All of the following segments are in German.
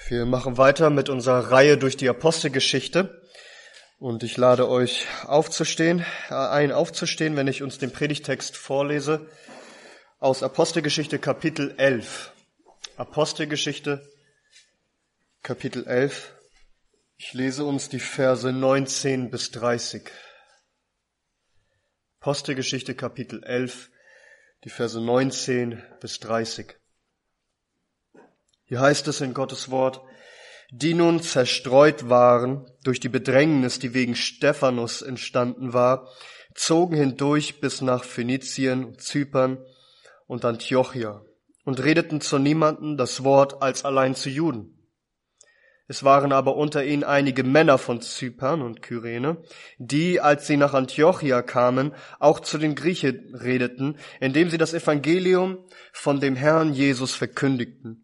Wir machen weiter mit unserer Reihe durch die Apostelgeschichte und ich lade euch aufzustehen, wenn ich uns den Predigtext vorlese aus Apostelgeschichte Kapitel 11. Apostelgeschichte Kapitel 11. Ich lese uns die Verse 19 bis 30. Apostelgeschichte Kapitel 11, die Verse 19 bis 30. Hier heißt es in Gottes Wort: Die nun zerstreut waren durch die Bedrängnis, die wegen Stephanus entstanden war, zogen hindurch bis nach Phönizien, Zypern und Antiochia und redeten zu niemanden das Wort als allein zu Juden. Es waren aber unter ihnen einige Männer von Zypern und Kyrene, die, als sie nach Antiochia kamen, auch zu den Griechen redeten, indem sie das Evangelium von dem Herrn Jesus verkündigten.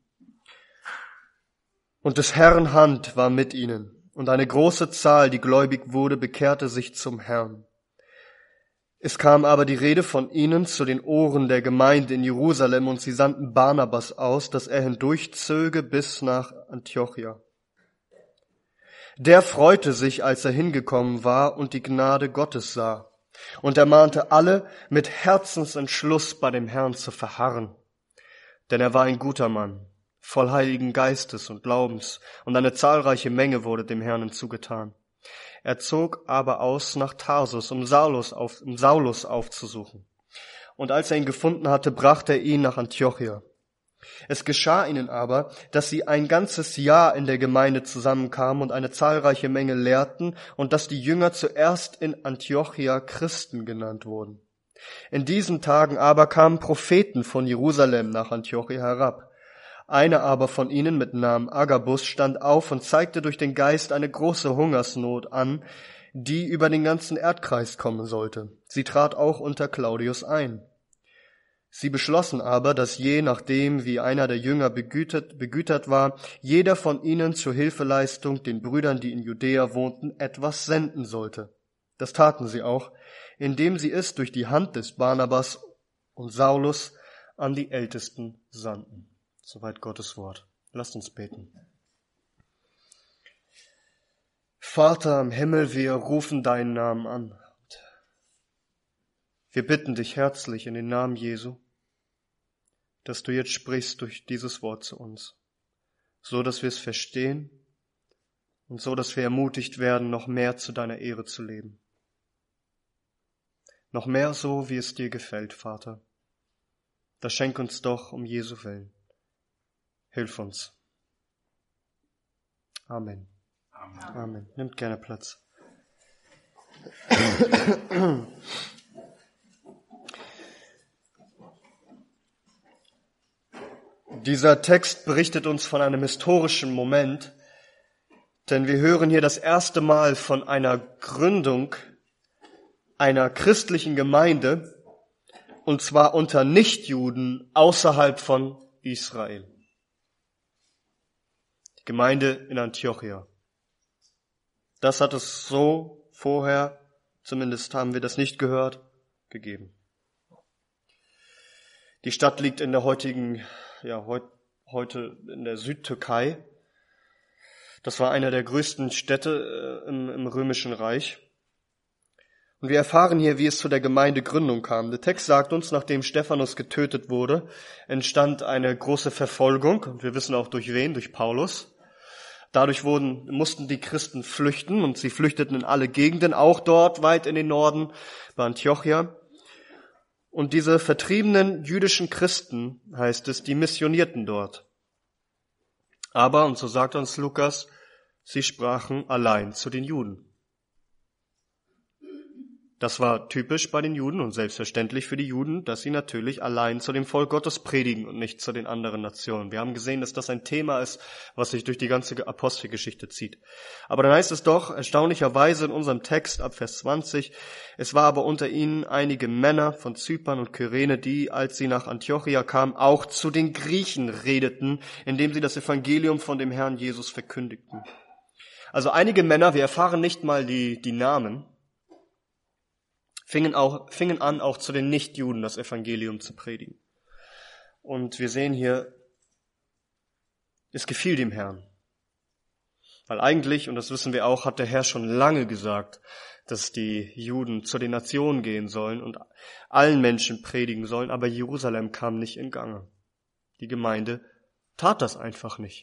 Und des Herrn Hand war mit ihnen, und eine große Zahl, die gläubig wurde, bekehrte sich zum Herrn. Es kam aber die Rede von ihnen zu den Ohren der Gemeinde in Jerusalem, und sie sandten Barnabas aus, dass er hindurchzöge bis nach Antiochia. Der freute sich, als er hingekommen war und die Gnade Gottes sah, und ermahnte alle, mit Herzensentschluss bei dem Herrn zu verharren. Denn er war ein guter Mann, voll Heiligen Geistes und Glaubens, und eine zahlreiche Menge wurde dem Herrn hinzugetan. Er zog aber aus nach Tarsus, um Saulus aufzusuchen. Und als er ihn gefunden hatte, brachte er ihn nach Antiochia. Es geschah ihnen aber, dass sie ein ganzes Jahr in der Gemeinde zusammenkamen und eine zahlreiche Menge lehrten, und dass die Jünger zuerst in Antiochia Christen genannt wurden. In diesen Tagen aber kamen Propheten von Jerusalem nach Antiochia herab. Einer aber von ihnen mit Namen Agabus stand auf und zeigte durch den Geist eine große Hungersnot an, die über den ganzen Erdkreis kommen sollte. Sie trat auch unter Claudius ein. Sie beschlossen aber, dass je nachdem, wie einer der Jünger begütert war, jeder von ihnen zur Hilfeleistung den Brüdern, die in Judäa wohnten, etwas senden sollte. Das taten sie auch, indem sie es durch die Hand des Barnabas und Saulus an die Ältesten sandten. Soweit Gottes Wort. Lasst uns beten. Vater im Himmel, wir rufen deinen Namen an. Wir bitten dich herzlich in den Namen Jesu, dass du jetzt sprichst durch dieses Wort zu uns, so dass wir es verstehen und so dass wir ermutigt werden, noch mehr zu deiner Ehre zu leben. Noch mehr so, wie es dir gefällt, Vater. Das schenk uns doch um Jesu Willen. Hilf uns. Amen. Amen. Amen. Nimmt gerne Platz. Dieser Text berichtet uns von einem historischen Moment, denn wir hören hier das erste Mal von einer Gründung einer christlichen Gemeinde, und zwar unter Nichtjuden außerhalb von Israel. Die Gemeinde in Antiochia. Das hat es so vorher, zumindest haben wir das nicht gehört, gegeben. Die Stadt liegt in der heute in der Südtürkei. Das war einer der größten Städte im Römischen Reich. Und wir erfahren hier, wie es zu der Gemeindegründung kam. Der Text sagt uns, nachdem Stephanus getötet wurde, entstand eine große Verfolgung. Und wir wissen auch durch wen, durch Paulus. Dadurch mussten die Christen flüchten, und sie flüchteten in alle Gegenden, auch dort weit in den Norden, bei Antiochia. Und diese vertriebenen jüdischen Christen, heißt es, die missionierten dort. Aber, und so sagt uns Lukas, sie sprachen allein zu den Juden. Das war typisch bei den Juden und selbstverständlich für die Juden, dass sie natürlich allein zu dem Volk Gottes predigen und nicht zu den anderen Nationen. Wir haben gesehen, dass das ein Thema ist, was sich durch die ganze Apostelgeschichte zieht. Aber dann heißt es doch erstaunlicherweise in unserem Text ab Vers 20, es war aber unter ihnen einige Männer von Zypern und Kyrene, die, als sie nach Antiochia kamen, auch zu den Griechen redeten, indem sie das Evangelium von dem Herrn Jesus verkündigten. Also einige Männer, wir erfahren nicht mal die Namen, fingen an, auch zu den Nichtjuden das Evangelium zu predigen. Und wir sehen hier, es gefiel dem Herrn. Weil eigentlich, und das wissen wir auch, hat der Herr schon lange gesagt, dass die Juden zu den Nationen gehen sollen und allen Menschen predigen sollen, aber Jerusalem kam nicht in Gange. Die Gemeinde tat das einfach nicht.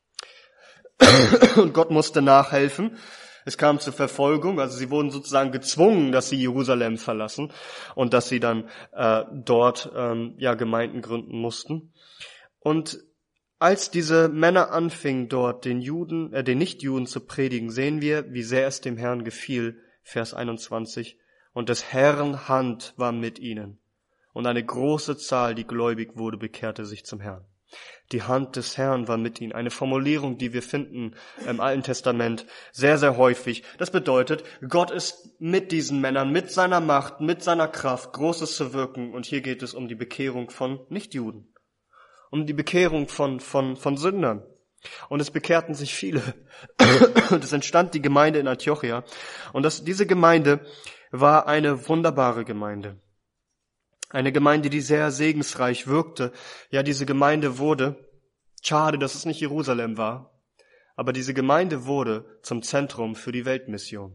Und Gott musste nachhelfen. Es kam zur Verfolgung, also sie wurden sozusagen gezwungen, dass sie Jerusalem verlassen und dass sie dann dort Gemeinden gründen mussten. Und als diese Männer anfingen, dort den Nichtjuden zu predigen, sehen wir, wie sehr es dem Herrn gefiel, Vers 21, und des Herrn Hand war mit ihnen, und eine große Zahl, die gläubig wurde, bekehrte sich zum Herrn. Die Hand des Herrn war mit ihnen. Eine Formulierung, die wir finden im Alten Testament sehr, sehr häufig. Das bedeutet, Gott ist mit diesen Männern, mit seiner Macht, mit seiner Kraft, Großes zu wirken. Und hier geht es um die Bekehrung von Nichtjuden. Um die Bekehrung von Sündern. Und es bekehrten sich viele. Und es entstand die Gemeinde in Antiochia. Und diese Gemeinde war eine wunderbare Gemeinde. Eine Gemeinde, die sehr segensreich wirkte. Ja, diese Gemeinde wurde, schade, dass es nicht Jerusalem war, aber diese Gemeinde wurde zum Zentrum für die Weltmission.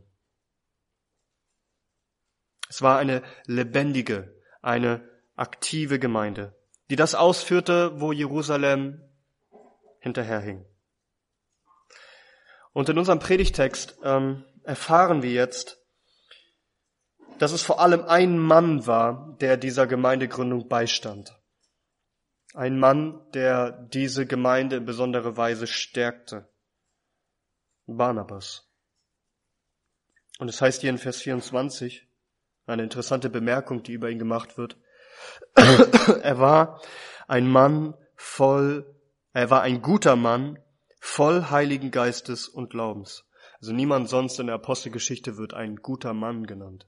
Es war eine lebendige, eine aktive Gemeinde, die das ausführte, wo Jerusalem hinterherhing. Und in unserem Predigtext erfahren wir jetzt, dass es vor allem ein Mann war, der dieser Gemeindegründung beistand. Ein Mann, der diese Gemeinde in besonderer Weise stärkte. Barnabas. Und es heißt hier in Vers 24, eine interessante Bemerkung, die über ihn gemacht wird. Er war ein guter Mann, voll Heiligen Geistes und Glaubens. Also niemand sonst in der Apostelgeschichte wird ein guter Mann genannt.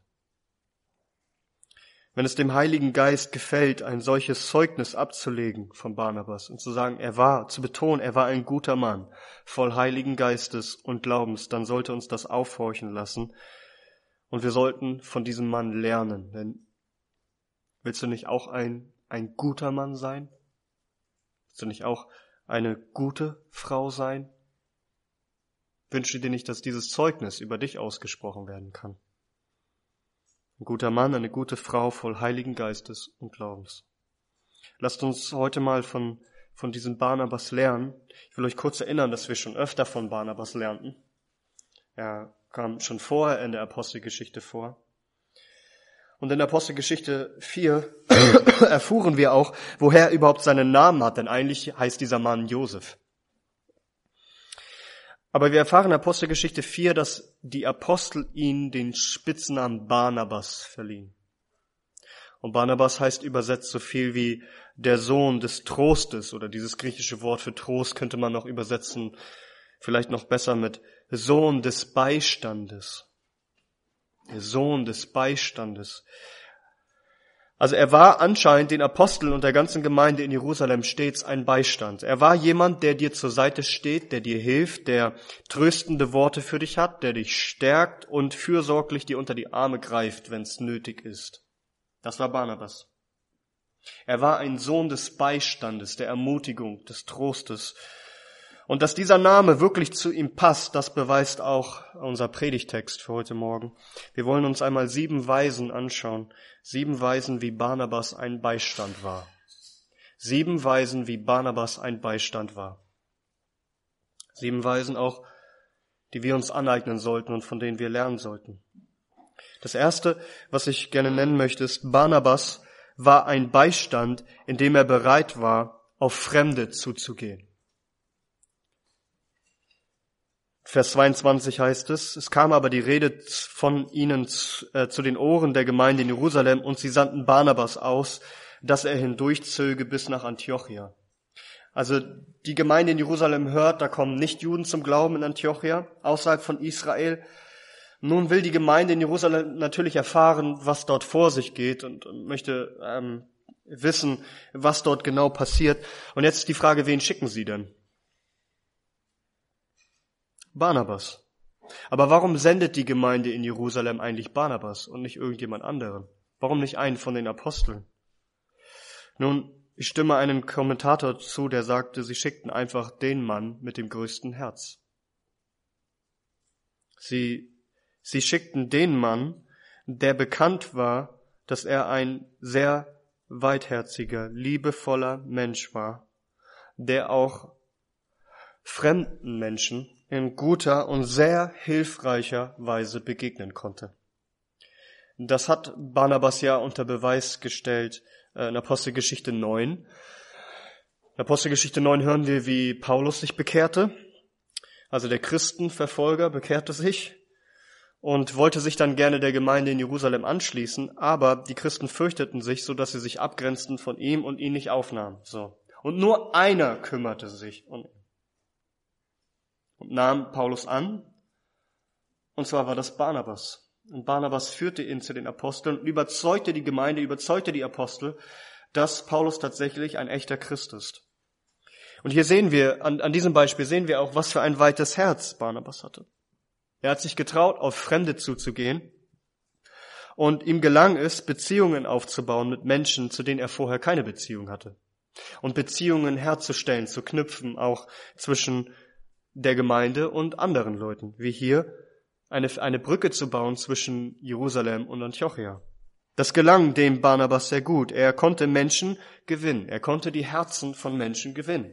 Wenn es dem Heiligen Geist gefällt, ein solches Zeugnis abzulegen von Barnabas und zu sagen, zu betonen, er war ein guter Mann, voll Heiligen Geistes und Glaubens, dann sollte uns das aufhorchen lassen und wir sollten von diesem Mann lernen. Denn willst du nicht auch ein guter Mann sein? Willst du nicht auch eine gute Frau sein? Wünsche dir nicht, dass dieses Zeugnis über dich ausgesprochen werden kann? Ein guter Mann, eine gute Frau voll Heiligen Geistes und Glaubens. Lasst uns heute mal von diesem Barnabas lernen. Ich will euch kurz erinnern, dass wir schon öfter von Barnabas lernten. Er kam schon vorher in der Apostelgeschichte vor. Und in der Apostelgeschichte 4 erfuhren wir auch, woher er überhaupt seinen Namen hat, denn eigentlich heißt dieser Mann Josef. Aber wir erfahren in Apostelgeschichte 4, dass die Apostel ihm den Spitznamen Barnabas verliehen. Und Barnabas heißt übersetzt so viel wie der Sohn des Trostes, oder dieses griechische Wort für Trost könnte man noch übersetzen, vielleicht noch besser mit Sohn des Beistandes. Der Sohn des Beistandes. Also er war anscheinend den Aposteln und der ganzen Gemeinde in Jerusalem stets ein Beistand. Er war jemand, der dir zur Seite steht, der dir hilft, der tröstende Worte für dich hat, der dich stärkt und fürsorglich dir unter die Arme greift, wenn es nötig ist. Das war Barnabas. Er war ein Sohn des Beistandes, der Ermutigung, des Trostes. Und dass dieser Name wirklich zu ihm passt, das beweist auch unser Predigtext für heute Morgen. Wir wollen uns einmal 7 Weisen anschauen. 7 Weisen, wie Barnabas ein Beistand war. 7 Weisen, wie Barnabas ein Beistand war. 7 Weisen auch, die wir uns aneignen sollten und von denen wir lernen sollten. Das erste, was ich gerne nennen möchte, ist, Barnabas war ein Beistand, in dem er bereit war, auf Fremde zuzugehen. Vers 22 heißt es kam aber die Rede von ihnen zu den Ohren der Gemeinde in Jerusalem und sie sandten Barnabas aus, dass er hindurchzöge bis nach Antiochia. Also die Gemeinde in Jerusalem hört, da kommen Nichtjuden zum Glauben in Antiochia, außerhalb von Israel. Nun will die Gemeinde in Jerusalem natürlich erfahren, was dort vor sich geht und möchte wissen, was dort genau passiert. Und jetzt ist die Frage, wen schicken sie denn? Barnabas. Aber warum sendet die Gemeinde in Jerusalem eigentlich Barnabas und nicht irgendjemand anderen? Warum nicht einen von den Aposteln? Nun, ich stimme einem Kommentator zu, der sagte, sie schickten einfach den Mann mit dem größten Herz. Sie schickten den Mann, der bekannt war, dass er ein sehr weitherziger, liebevoller Mensch war, der auch fremden Menschen in guter und sehr hilfreicher Weise begegnen konnte. Das hat Barnabas ja unter Beweis gestellt in Apostelgeschichte 9. In Apostelgeschichte 9 hören wir, wie Paulus sich bekehrte. Also der Christenverfolger bekehrte sich und wollte sich dann gerne der Gemeinde in Jerusalem anschließen, aber die Christen fürchteten sich, so dass sie sich abgrenzten von ihm und ihn nicht aufnahmen. So. Und nur einer kümmerte sich um ihn und nahm Paulus an, und zwar war das Barnabas. Und Barnabas führte ihn zu den Aposteln und überzeugte die Gemeinde, überzeugte die Apostel, dass Paulus tatsächlich ein echter Christ ist. Und hier sehen wir, an diesem Beispiel sehen wir auch, was für ein weites Herz Barnabas hatte. Er hat sich getraut, auf Fremde zuzugehen, und ihm gelang es, Beziehungen aufzubauen mit Menschen, zu denen er vorher keine Beziehung hatte. Und Beziehungen herzustellen, zu knüpfen, auch zwischen der Gemeinde und anderen Leuten, wie hier eine Brücke zu bauen zwischen Jerusalem und Antiochia. Das gelang dem Barnabas sehr gut. Er konnte Menschen gewinnen. Er konnte die Herzen von Menschen gewinnen.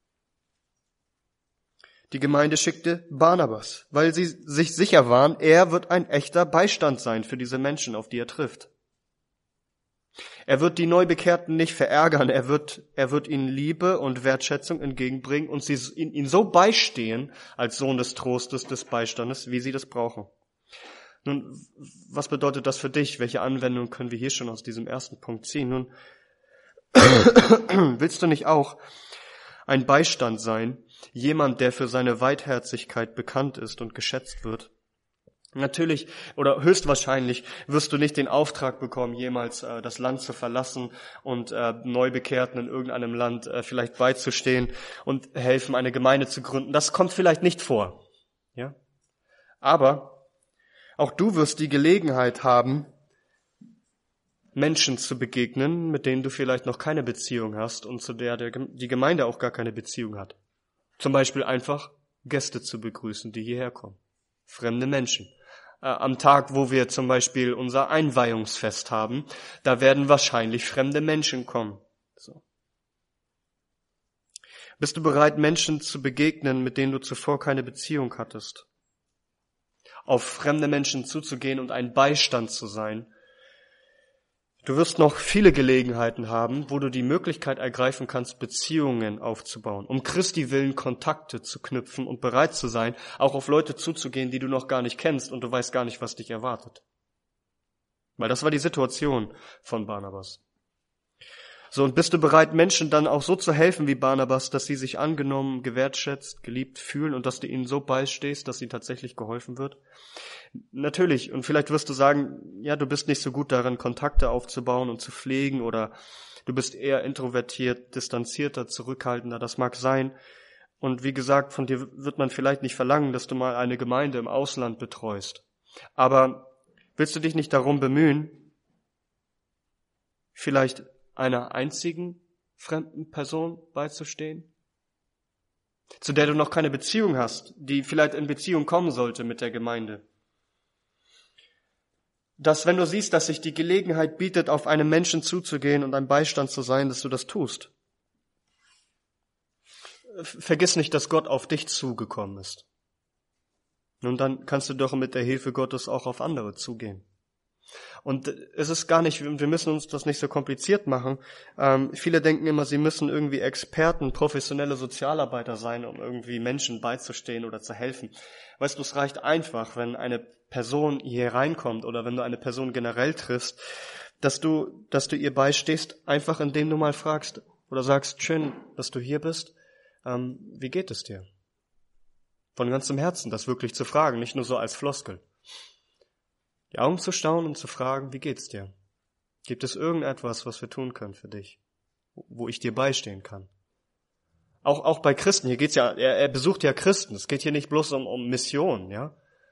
Die Gemeinde schickte Barnabas, weil sie sich sicher waren, er wird ein echter Beistand sein für diese Menschen, auf die er trifft. Er wird die Neubekehrten nicht verärgern, er wird ihnen Liebe und Wertschätzung entgegenbringen und sie ihnen so beistehen als Sohn des Trostes, des Beistandes, wie sie das brauchen. Nun, was bedeutet das für dich? Welche Anwendung können wir hier schon aus diesem ersten Punkt ziehen? Nun, willst du nicht auch ein Beistand sein, jemand, der für seine Weitherzigkeit bekannt ist und geschätzt wird? Natürlich oder höchstwahrscheinlich wirst du nicht den Auftrag bekommen, jemals das Land zu verlassen und Neubekehrten in irgendeinem Land vielleicht beizustehen und helfen, eine Gemeinde zu gründen. Das kommt vielleicht nicht vor. Ja? Aber auch du wirst die Gelegenheit haben, Menschen zu begegnen, mit denen du vielleicht noch keine Beziehung hast und zu der die Gemeinde auch gar keine Beziehung hat. Zum Beispiel einfach Gäste zu begrüßen, die hierher kommen. Fremde Menschen. Am Tag, wo wir zum Beispiel unser Einweihungsfest haben, da werden wahrscheinlich fremde Menschen kommen. So. Bist du bereit, Menschen zu begegnen, mit denen du zuvor keine Beziehung hattest? Auf fremde Menschen zuzugehen und ein Beistand zu sein? Du wirst noch viele Gelegenheiten haben, wo du die Möglichkeit ergreifen kannst, Beziehungen aufzubauen, um Christi willen Kontakte zu knüpfen und bereit zu sein, auch auf Leute zuzugehen, die du noch gar nicht kennst und du weißt gar nicht, was dich erwartet. Weil das war die Situation von Barnabas. So, und bist du bereit, Menschen dann auch so zu helfen wie Barnabas, dass sie sich angenommen, gewertschätzt, geliebt fühlen und dass du ihnen so beistehst, dass ihnen tatsächlich geholfen wird? Natürlich, und vielleicht wirst du sagen, ja, du bist nicht so gut darin, Kontakte aufzubauen und zu pflegen, oder du bist eher introvertiert, distanzierter, zurückhaltender, das mag sein. Und wie gesagt, von dir wird man vielleicht nicht verlangen, dass du mal eine Gemeinde im Ausland betreust. Aber willst du dich nicht darum bemühen, vielleicht einer einzigen fremden Person beizustehen, zu der du noch keine Beziehung hast, die vielleicht in Beziehung kommen sollte mit der Gemeinde? Dass, wenn du siehst, dass sich die Gelegenheit bietet, auf einen Menschen zuzugehen und ein Beistand zu sein, dass du das tust. Vergiss nicht, dass Gott auf dich zugekommen ist. Nun, dann kannst du doch mit der Hilfe Gottes auch auf andere zugehen. Und es ist gar nicht, wir müssen uns das nicht so kompliziert machen. Viele denken immer, sie müssen irgendwie Experten, professionelle Sozialarbeiter sein, um irgendwie Menschen beizustehen oder zu helfen. Weißt du, es reicht einfach, wenn eine Person hier reinkommt oder wenn du eine Person generell triffst, dass du ihr beistehst, einfach indem du mal fragst oder sagst, schön, dass du hier bist, wie geht es dir? Von ganzem Herzen, das wirklich zu fragen, nicht nur so als Floskel. Die Augen zu staunen und zu fragen, wie geht's dir? Gibt es irgendetwas, was wir tun können für dich, wo ich dir beistehen kann? Auch bei Christen, hier geht's ja, er besucht ja Christen, es geht hier nicht bloß um Mission, ja?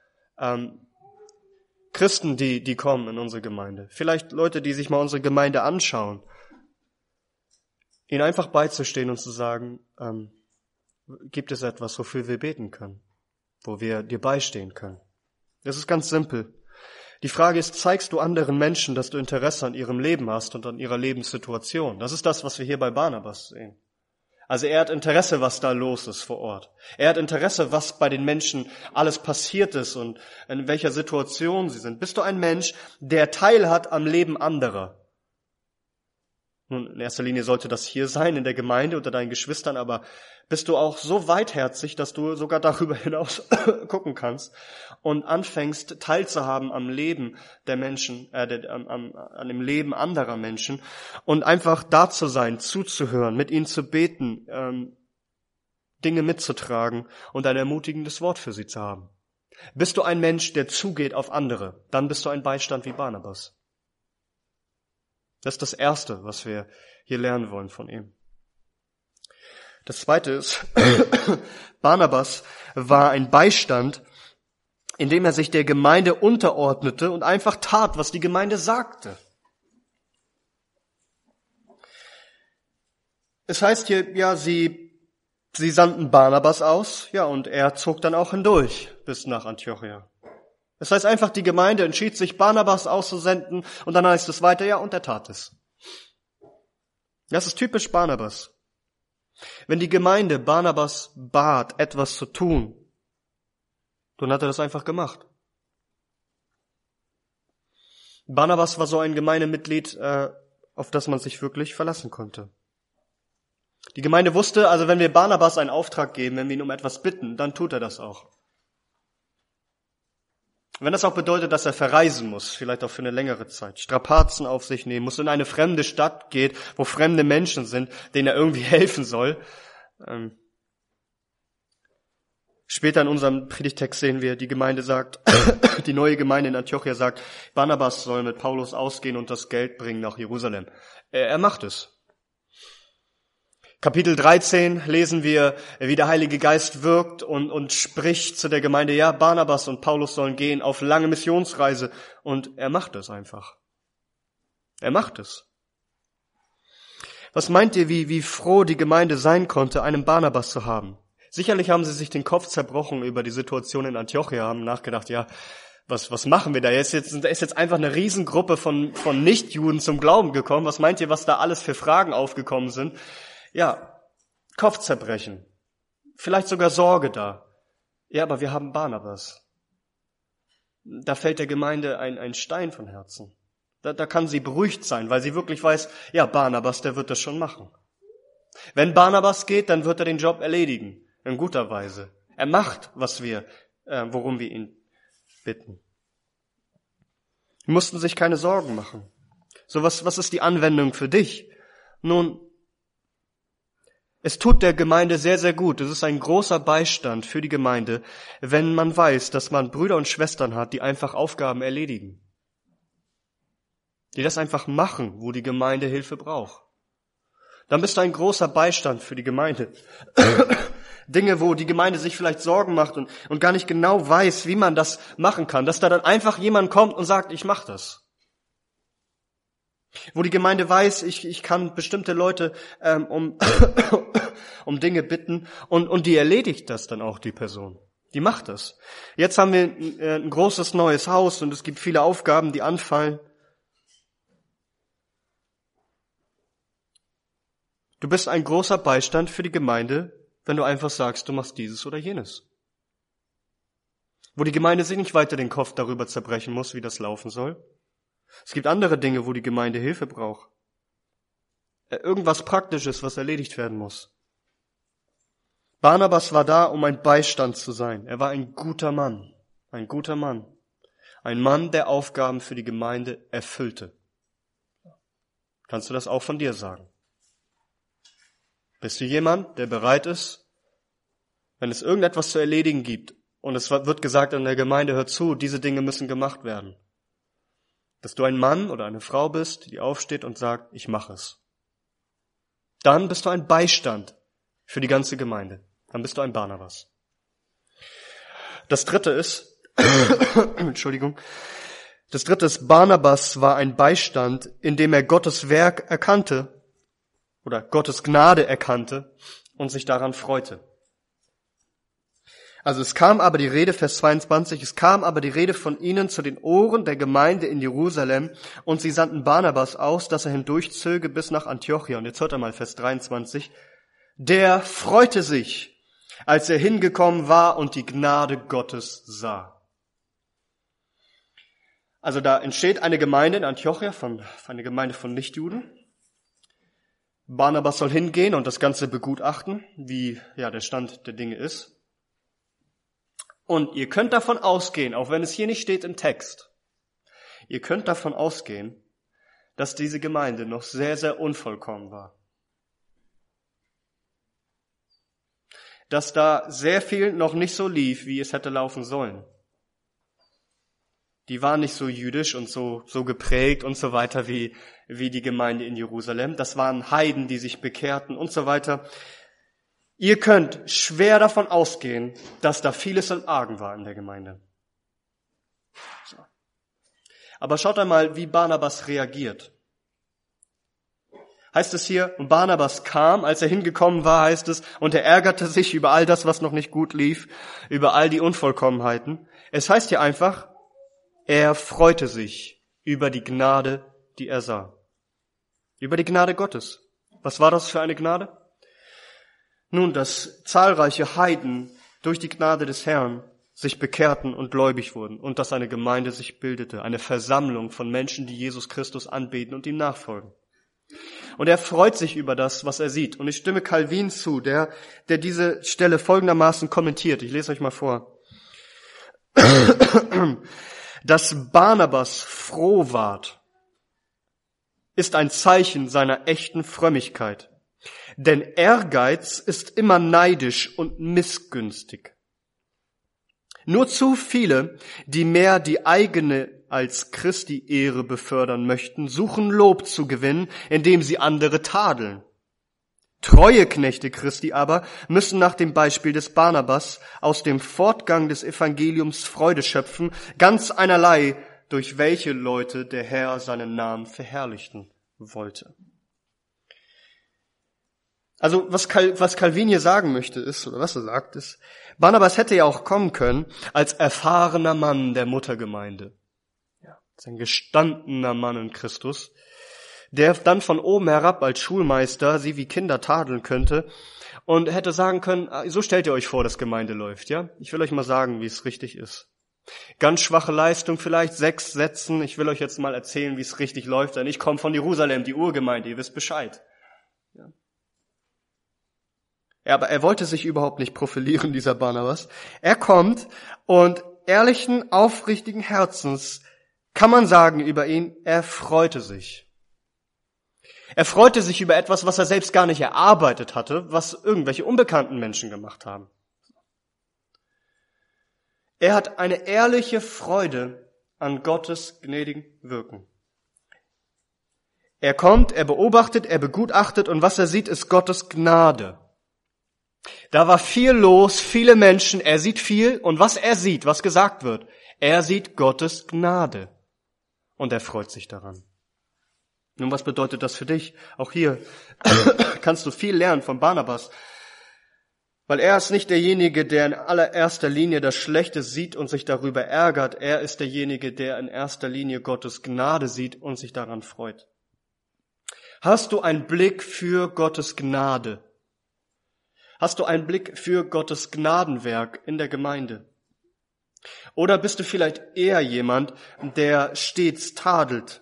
Christen, die kommen in unsere Gemeinde, vielleicht Leute, die sich mal unsere Gemeinde anschauen, ihnen einfach beizustehen und zu sagen, gibt es etwas, wofür wir beten können, wo wir dir beistehen können? Das ist ganz simpel. Die Frage ist, zeigst du anderen Menschen, dass du Interesse an ihrem Leben hast und an ihrer Lebenssituation? Das ist das, was wir hier bei Barnabas sehen. Also er hat Interesse, was da los ist vor Ort. Er hat Interesse, was bei den Menschen alles passiert ist und in welcher Situation sie sind. Bist du ein Mensch, der Teil hat am Leben anderer? Nun, in erster Linie sollte das hier sein, in der Gemeinde, unter deinen Geschwistern, aber bist du auch so weitherzig, dass du sogar darüber hinaus gucken kannst und anfängst, teilzuhaben am Leben der Menschen, an dem Leben anderer Menschen und einfach da zu sein, zuzuhören, mit ihnen zu beten, Dinge mitzutragen und ein ermutigendes Wort für sie zu haben. Bist du ein Mensch, der zugeht auf andere, dann bist du ein Beistand wie Barnabas. Das ist das Erste, was wir hier lernen wollen von ihm. Das Zweite ist, Barnabas war ein Beistand, indem er sich der Gemeinde unterordnete und einfach tat, was die Gemeinde sagte. Es heißt hier, ja, sie sandten Barnabas aus, ja, und er zog dann auch hindurch bis nach Antiochia. Das heißt einfach, die Gemeinde entschied sich, Barnabas auszusenden, und dann heißt es weiter, ja, und er tat es. Das ist typisch Barnabas. Wenn die Gemeinde Barnabas bat, etwas zu tun, dann hat er das einfach gemacht. Barnabas war so ein Gemeindemitglied, auf das man sich wirklich verlassen konnte. Die Gemeinde wusste, also wenn wir Barnabas einen Auftrag geben, wenn wir ihn um etwas bitten, dann tut er das auch. Wenn das auch bedeutet, dass er verreisen muss, vielleicht auch für eine längere Zeit, Strapazen auf sich nehmen muss, in eine fremde Stadt geht, wo fremde Menschen sind, denen er irgendwie helfen soll. Später in unserem Predigtext sehen wir, die Gemeinde sagt, die neue Gemeinde in Antiochia sagt, Barnabas soll mit Paulus ausgehen und das Geld bringen nach Jerusalem. Er macht es. Kapitel 13 lesen wir, wie der Heilige Geist wirkt und spricht zu der Gemeinde, ja, Barnabas und Paulus sollen gehen auf lange Missionsreise, und er macht es einfach. Er macht es. Was meint ihr, wie froh die Gemeinde sein konnte, einen Barnabas zu haben? Sicherlich haben sie sich den Kopf zerbrochen über die Situation in Antiochia, haben nachgedacht, ja, was machen wir da? Da ist jetzt einfach eine Riesengruppe von Nichtjuden zum Glauben gekommen. Was meint ihr, was da alles für Fragen aufgekommen sind? Ja, Kopfzerbrechen, vielleicht sogar Sorge da. Ja, aber wir haben Barnabas. Da fällt der Gemeinde ein Stein von Herzen. Da kann sie beruhigt sein, weil sie wirklich weiß, ja, Barnabas, der wird das schon machen. Wenn Barnabas geht, dann wird er den Job erledigen, in guter Weise. Er macht, worum wir ihn bitten. Sie mussten sich keine Sorgen machen. So, was ist die Anwendung für dich? Nun, es tut der Gemeinde sehr, sehr gut. Es ist ein großer Beistand für die Gemeinde, wenn man weiß, dass man Brüder und Schwestern hat, die einfach Aufgaben erledigen. Die das einfach machen, wo die Gemeinde Hilfe braucht. Dann bist du ein großer Beistand für die Gemeinde. Dinge, wo die Gemeinde sich vielleicht Sorgen macht und gar nicht genau weiß, wie man das machen kann, dass da dann einfach jemand kommt und sagt, ich mach das. Wo die Gemeinde weiß, ich kann bestimmte Leute um Dinge bitten und die erledigt das dann auch, die Person. Die macht das. Jetzt haben wir ein großes neues Haus und es gibt viele Aufgaben, die anfallen. Du bist ein großer Beistand für die Gemeinde, wenn du einfach sagst, du machst dieses oder jenes. Wo die Gemeinde sich nicht weiter den Kopf darüber zerbrechen muss, wie das laufen soll. Es gibt andere Dinge, wo die Gemeinde Hilfe braucht. Irgendwas Praktisches, was erledigt werden muss. Barnabas war da, um ein Beistand zu sein. Er war ein guter Mann. Ein guter Mann. Ein Mann, der Aufgaben für die Gemeinde erfüllte. Kannst du das auch von dir sagen? Bist du jemand, der bereit ist, wenn es irgendetwas zu erledigen gibt und es wird gesagt in der Gemeinde, hör zu, diese Dinge müssen gemacht werden, dass du ein Mann oder eine Frau bist, die aufsteht und sagt, ich mache es. Dann bist du ein Beistand für die ganze Gemeinde. Dann bist du ein Barnabas. Das dritte ist, Barnabas war ein Beistand, indem er Gottes Werk erkannte oder Gottes Gnade erkannte und sich daran freute. Also es kam aber die Rede, Vers 22, es kam aber die Rede von ihnen zu den Ohren der Gemeinde in Jerusalem, und sie sandten Barnabas aus, dass er hindurchzöge bis nach Antiochia. Und jetzt hört er mal Vers 23. Der freute sich, als er hingekommen war und die Gnade Gottes sah. Also da entsteht eine Gemeinde in Antiochia, eine Gemeinde von Nichtjuden. Barnabas soll hingehen und das Ganze begutachten, wie der Stand der Dinge ist. Und ihr könnt davon ausgehen, auch wenn es hier nicht steht im Text, ihr könnt davon ausgehen, dass diese Gemeinde noch sehr, sehr unvollkommen war. Dass da sehr viel noch nicht so lief, wie es hätte laufen sollen. Die waren nicht so jüdisch und so geprägt und so weiter wie die Gemeinde in Jerusalem. Das waren Heiden, die sich bekehrten und so weiter. Ihr könnt schwer davon ausgehen, dass da vieles im Argen war in der Gemeinde. So. Aber schaut einmal, wie Barnabas reagiert. Heißt es hier, und Barnabas kam, als er hingekommen war, heißt es, und er ärgerte sich über all das, was noch nicht gut lief, über all die Unvollkommenheiten. Es heißt hier einfach, er freute sich über die Gnade, die er sah. Über die Gnade Gottes. Was war das für eine Gnade? Nun, dass zahlreiche Heiden durch die Gnade des Herrn sich bekehrten und gläubig wurden und dass eine Gemeinde sich bildete, eine Versammlung von Menschen, die Jesus Christus anbeten und ihm nachfolgen. Und er freut sich über das, was er sieht. Und ich stimme Calvin zu, der diese Stelle folgendermaßen kommentiert. Ich lese euch mal vor. Dass Barnabas froh ward, ist ein Zeichen seiner echten Frömmigkeit. Denn Ehrgeiz ist immer neidisch und missgünstig. Nur zu viele, die mehr die eigene als Christi Ehre befördern möchten, suchen Lob zu gewinnen, indem sie andere tadeln. Treue Knechte Christi aber müssen nach dem Beispiel des Barnabas aus dem Fortgang des Evangeliums Freude schöpfen, ganz einerlei, durch welche Leute der Herr seinen Namen verherrlichen wollte. Also was Calvin hier sagen möchte ist, oder was er sagt ist, Barnabas hätte ja auch kommen können als erfahrener Mann der Muttergemeinde. Ja, als ein gestandener Mann in Christus, der dann von oben herab als Schulmeister sie wie Kinder tadeln könnte und hätte sagen können, so stellt ihr euch vor, dass Gemeinde läuft, ja? Ich will euch mal sagen, wie es richtig ist. Ganz schwache Leistung, vielleicht 6 Sätzen. Ich will euch jetzt mal erzählen, wie es richtig läuft, denn ich komme von Jerusalem, die Urgemeinde, ihr wisst Bescheid. Ja. Ja, aber er wollte sich überhaupt nicht profilieren, dieser Barnabas. Er kommt und ehrlichen, aufrichtigen Herzens kann man sagen über ihn, er freute sich. Er freute sich über etwas, was er selbst gar nicht erarbeitet hatte, was irgendwelche unbekannten Menschen gemacht haben. Er hat eine ehrliche Freude an Gottes gnädigen Wirken. Er kommt, er beobachtet, er begutachtet und was er sieht, ist Gottes Gnade. Da war viel los, viele Menschen, er sieht viel und was er sieht, was gesagt wird, er sieht Gottes Gnade und er freut sich daran. Nun, was bedeutet das für dich? Auch hier kannst du viel lernen von Barnabas, weil er ist nicht derjenige, der in allererster Linie das Schlechte sieht und sich darüber ärgert. Er ist derjenige, der in erster Linie Gottes Gnade sieht und sich daran freut. Hast du einen Blick für Gottes Gnade? Hast du einen Blick für Gottes Gnadenwerk in der Gemeinde? Oder bist du vielleicht eher jemand, der stets tadelt,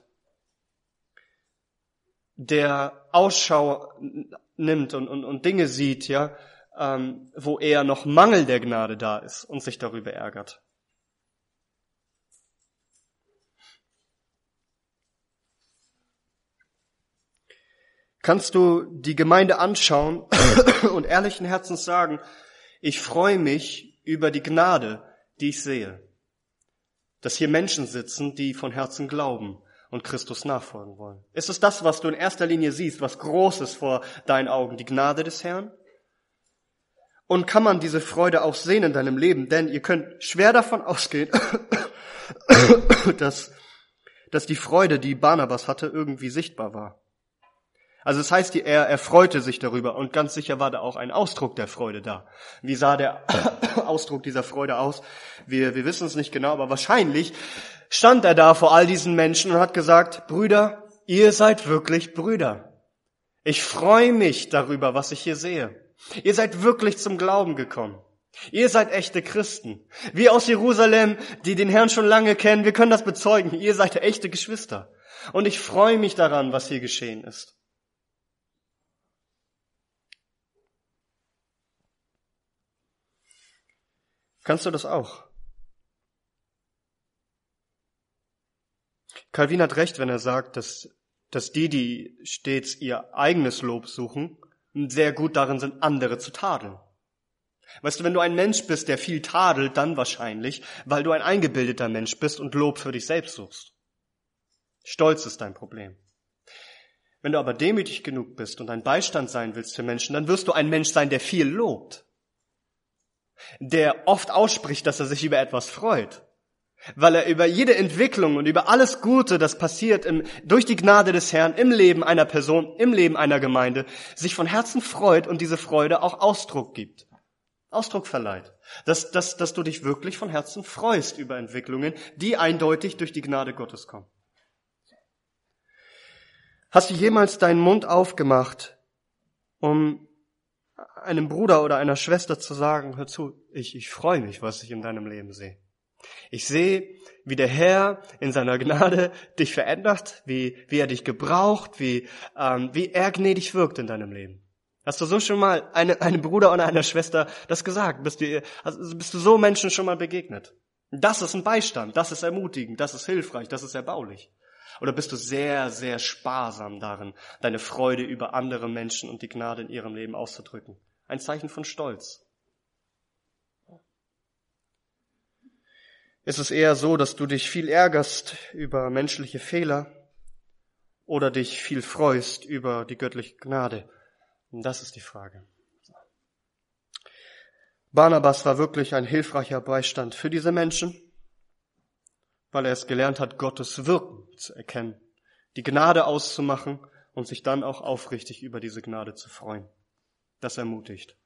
der Ausschau nimmt und Dinge sieht, ja, wo eher noch Mangel der Gnade da ist und sich darüber ärgert? Kannst du die Gemeinde anschauen und ehrlichen Herzens sagen, ich freue mich über die Gnade, die ich sehe, dass hier Menschen sitzen, die von Herzen glauben und Christus nachfolgen wollen. Ist es das, was du in erster Linie siehst, was Großes vor deinen Augen, die Gnade des Herrn? Und kann man diese Freude auch sehen in deinem Leben? Denn ihr könnt schwer davon ausgehen, dass die Freude, die Barnabas hatte, irgendwie sichtbar war. Also es heißt, er freute sich darüber und ganz sicher war da auch ein Ausdruck der Freude da. Wie sah der Ausdruck dieser Freude aus? Wir wissen es nicht genau, aber wahrscheinlich stand er da vor all diesen Menschen und hat gesagt, Brüder, ihr seid wirklich Brüder. Ich freue mich darüber, was ich hier sehe. Ihr seid wirklich zum Glauben gekommen. Ihr seid echte Christen. Wir aus Jerusalem, die den Herrn schon lange kennen, wir können das bezeugen. Ihr seid echte Geschwister. Und ich freue mich daran, was hier geschehen ist. Kannst du das auch? Calvin hat recht, wenn er sagt, dass die stets ihr eigenes Lob suchen, sehr gut darin sind, andere zu tadeln. Weißt du, wenn du ein Mensch bist, der viel tadelt, dann wahrscheinlich, weil du ein eingebildeter Mensch bist und Lob für dich selbst suchst. Stolz ist dein Problem. Wenn du aber demütig genug bist und ein Beistand sein willst für Menschen, dann wirst du ein Mensch sein, der viel lobt. Der oft ausspricht, dass er sich über etwas freut, weil er über jede Entwicklung und über alles Gute, das passiert durch die Gnade des Herrn im Leben einer Person, im Leben einer Gemeinde, sich von Herzen freut und diese Freude auch Ausdruck gibt, Ausdruck verleiht, dass du dich wirklich von Herzen freust über Entwicklungen, die eindeutig durch die Gnade Gottes kommen. Hast du jemals deinen Mund aufgemacht, um einem Bruder oder einer Schwester zu sagen, hör zu, ich freue mich, was ich in deinem Leben sehe. Ich sehe, wie der Herr in seiner Gnade dich verändert, wie er dich gebraucht, wie er gnädig wirkt in deinem Leben. Hast du so schon mal einem Bruder oder einer Schwester das gesagt? Bist du so Menschen schon mal begegnet? Das ist ein Beistand, das ist ermutigend, das ist hilfreich, das ist erbaulich. Oder bist du sehr, sehr sparsam darin, deine Freude über andere Menschen und die Gnade in ihrem Leben auszudrücken? Ein Zeichen von Stolz. Ist es eher so, dass du dich viel ärgerst über menschliche Fehler oder dich viel freust über die göttliche Gnade? Und das ist die Frage. Barnabas war wirklich ein hilfreicher Beistand für diese Menschen, weil er es gelernt hat, Gottes Wirken zu erkennen, die Gnade auszumachen und sich dann auch aufrichtig über diese Gnade zu freuen. Das ermutigt.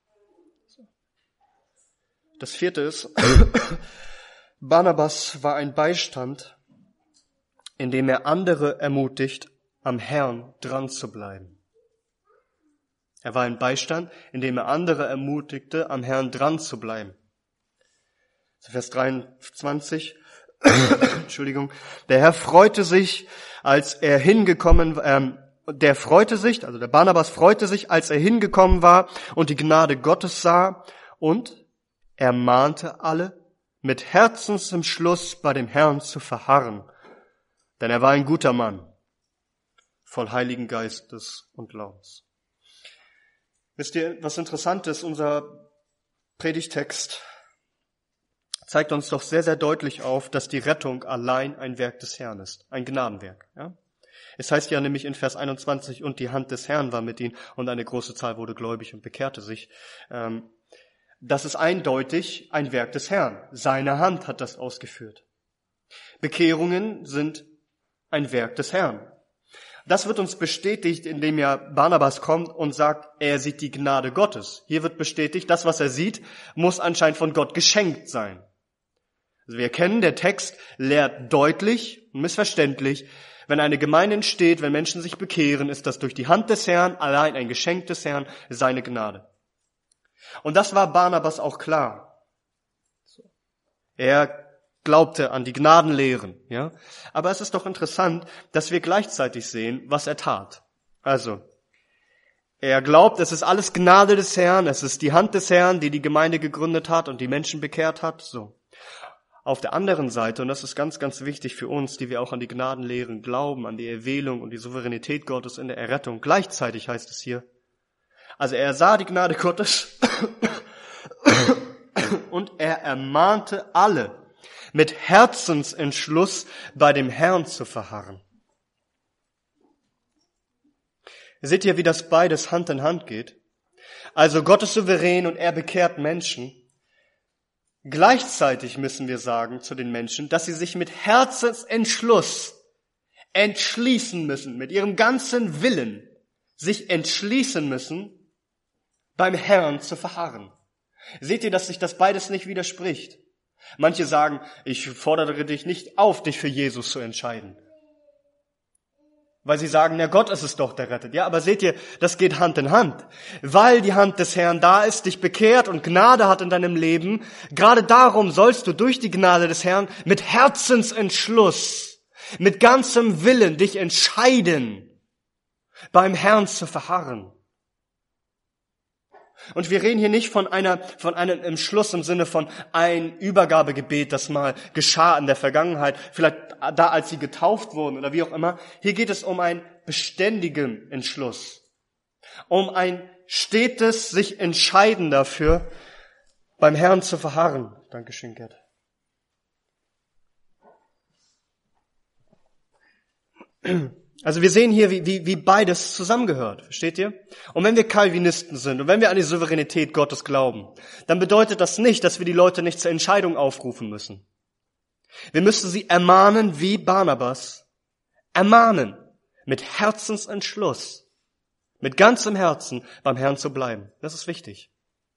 Das vierte ist, Barnabas war ein Beistand, in dem er andere ermutigt, am Herrn dran zu bleiben. Er war ein Beistand, in dem er andere ermutigte, am Herrn dran zu bleiben. Vers 23, Entschuldigung, der Herr freute sich, als er hingekommen der Barnabas freute sich, als er hingekommen war und die Gnade Gottes sah, und er mahnte alle, mit Herzensentschluss bei dem Herrn zu verharren. Denn er war ein guter Mann, voll Heiligen Geistes und Glaubens. Wisst ihr, was interessant ist? Unser Predigtext zeigt uns doch sehr, sehr deutlich auf, dass die Rettung allein ein Werk des Herrn ist, ein Gnadenwerk. Ja? Es heißt ja nämlich in Vers 21, und die Hand des Herrn war mit ihnen und eine große Zahl wurde gläubig und bekehrte sich. Das ist eindeutig ein Werk des Herrn. Seine Hand hat das ausgeführt. Bekehrungen sind ein Werk des Herrn. Das wird uns bestätigt, indem ja Barnabas kommt und sagt, er sieht die Gnade Gottes. Hier wird bestätigt, das, was er sieht, muss anscheinend von Gott geschenkt sein. Also wir erkennen, der Text lehrt deutlich und missverständlich, wenn eine Gemeinde entsteht, wenn Menschen sich bekehren, ist das durch die Hand des Herrn, allein ein Geschenk des Herrn, seine Gnade. Und das war Barnabas auch klar. Er glaubte an die Gnadenlehren, ja. Aber es ist doch interessant, dass wir gleichzeitig sehen, was er tat. Also, er glaubt, es ist alles Gnade des Herrn, es ist die Hand des Herrn, die die Gemeinde gegründet hat und die Menschen bekehrt hat, so. Auf der anderen Seite, und das ist ganz, ganz wichtig für uns, die wir auch an die Gnadenlehren glauben, an die Erwählung und die Souveränität Gottes in der Errettung, gleichzeitig heißt es hier, also er sah die Gnade Gottes und er ermahnte alle, mit Herzensentschluss bei dem Herrn zu verharren. Seht ihr, wie das beides Hand in Hand geht? Also Gott ist souverän und er bekehrt Menschen. Gleichzeitig müssen wir sagen zu den Menschen, dass sie sich mit Herzensentschluss entschließen müssen, mit ihrem ganzen Willen, sich entschließen müssen, beim Herrn zu verharren. Seht ihr, dass sich das beides nicht widerspricht? Manche sagen, ich fordere dich nicht auf, dich für Jesus zu entscheiden. Weil sie sagen, na Gott ist es doch, der rettet. Ja, aber seht ihr, das geht Hand in Hand. Weil die Hand des Herrn da ist, dich bekehrt und Gnade hat in deinem Leben, gerade darum sollst du durch die Gnade des Herrn mit Herzensentschluss, mit ganzem Willen dich entscheiden, beim Herrn zu verharren. Und wir reden hier nicht von einem Entschluss im Sinne von ein Übergabegebet, das mal geschah in der Vergangenheit, vielleicht da, als sie getauft wurden oder wie auch immer. Hier geht es um einen beständigen Entschluss, um ein stetes sich entscheiden dafür, beim Herrn zu verharren. Dankeschön, Gerd. Also wir sehen hier, wie beides zusammengehört, versteht ihr? Und wenn wir Calvinisten sind und wenn wir an die Souveränität Gottes glauben, dann bedeutet das nicht, dass wir die Leute nicht zur Entscheidung aufrufen müssen. Wir müssen sie ermahnen wie Barnabas. Ermahnen mit Herzensentschluss, mit ganzem Herzen beim Herrn zu bleiben. Das ist wichtig.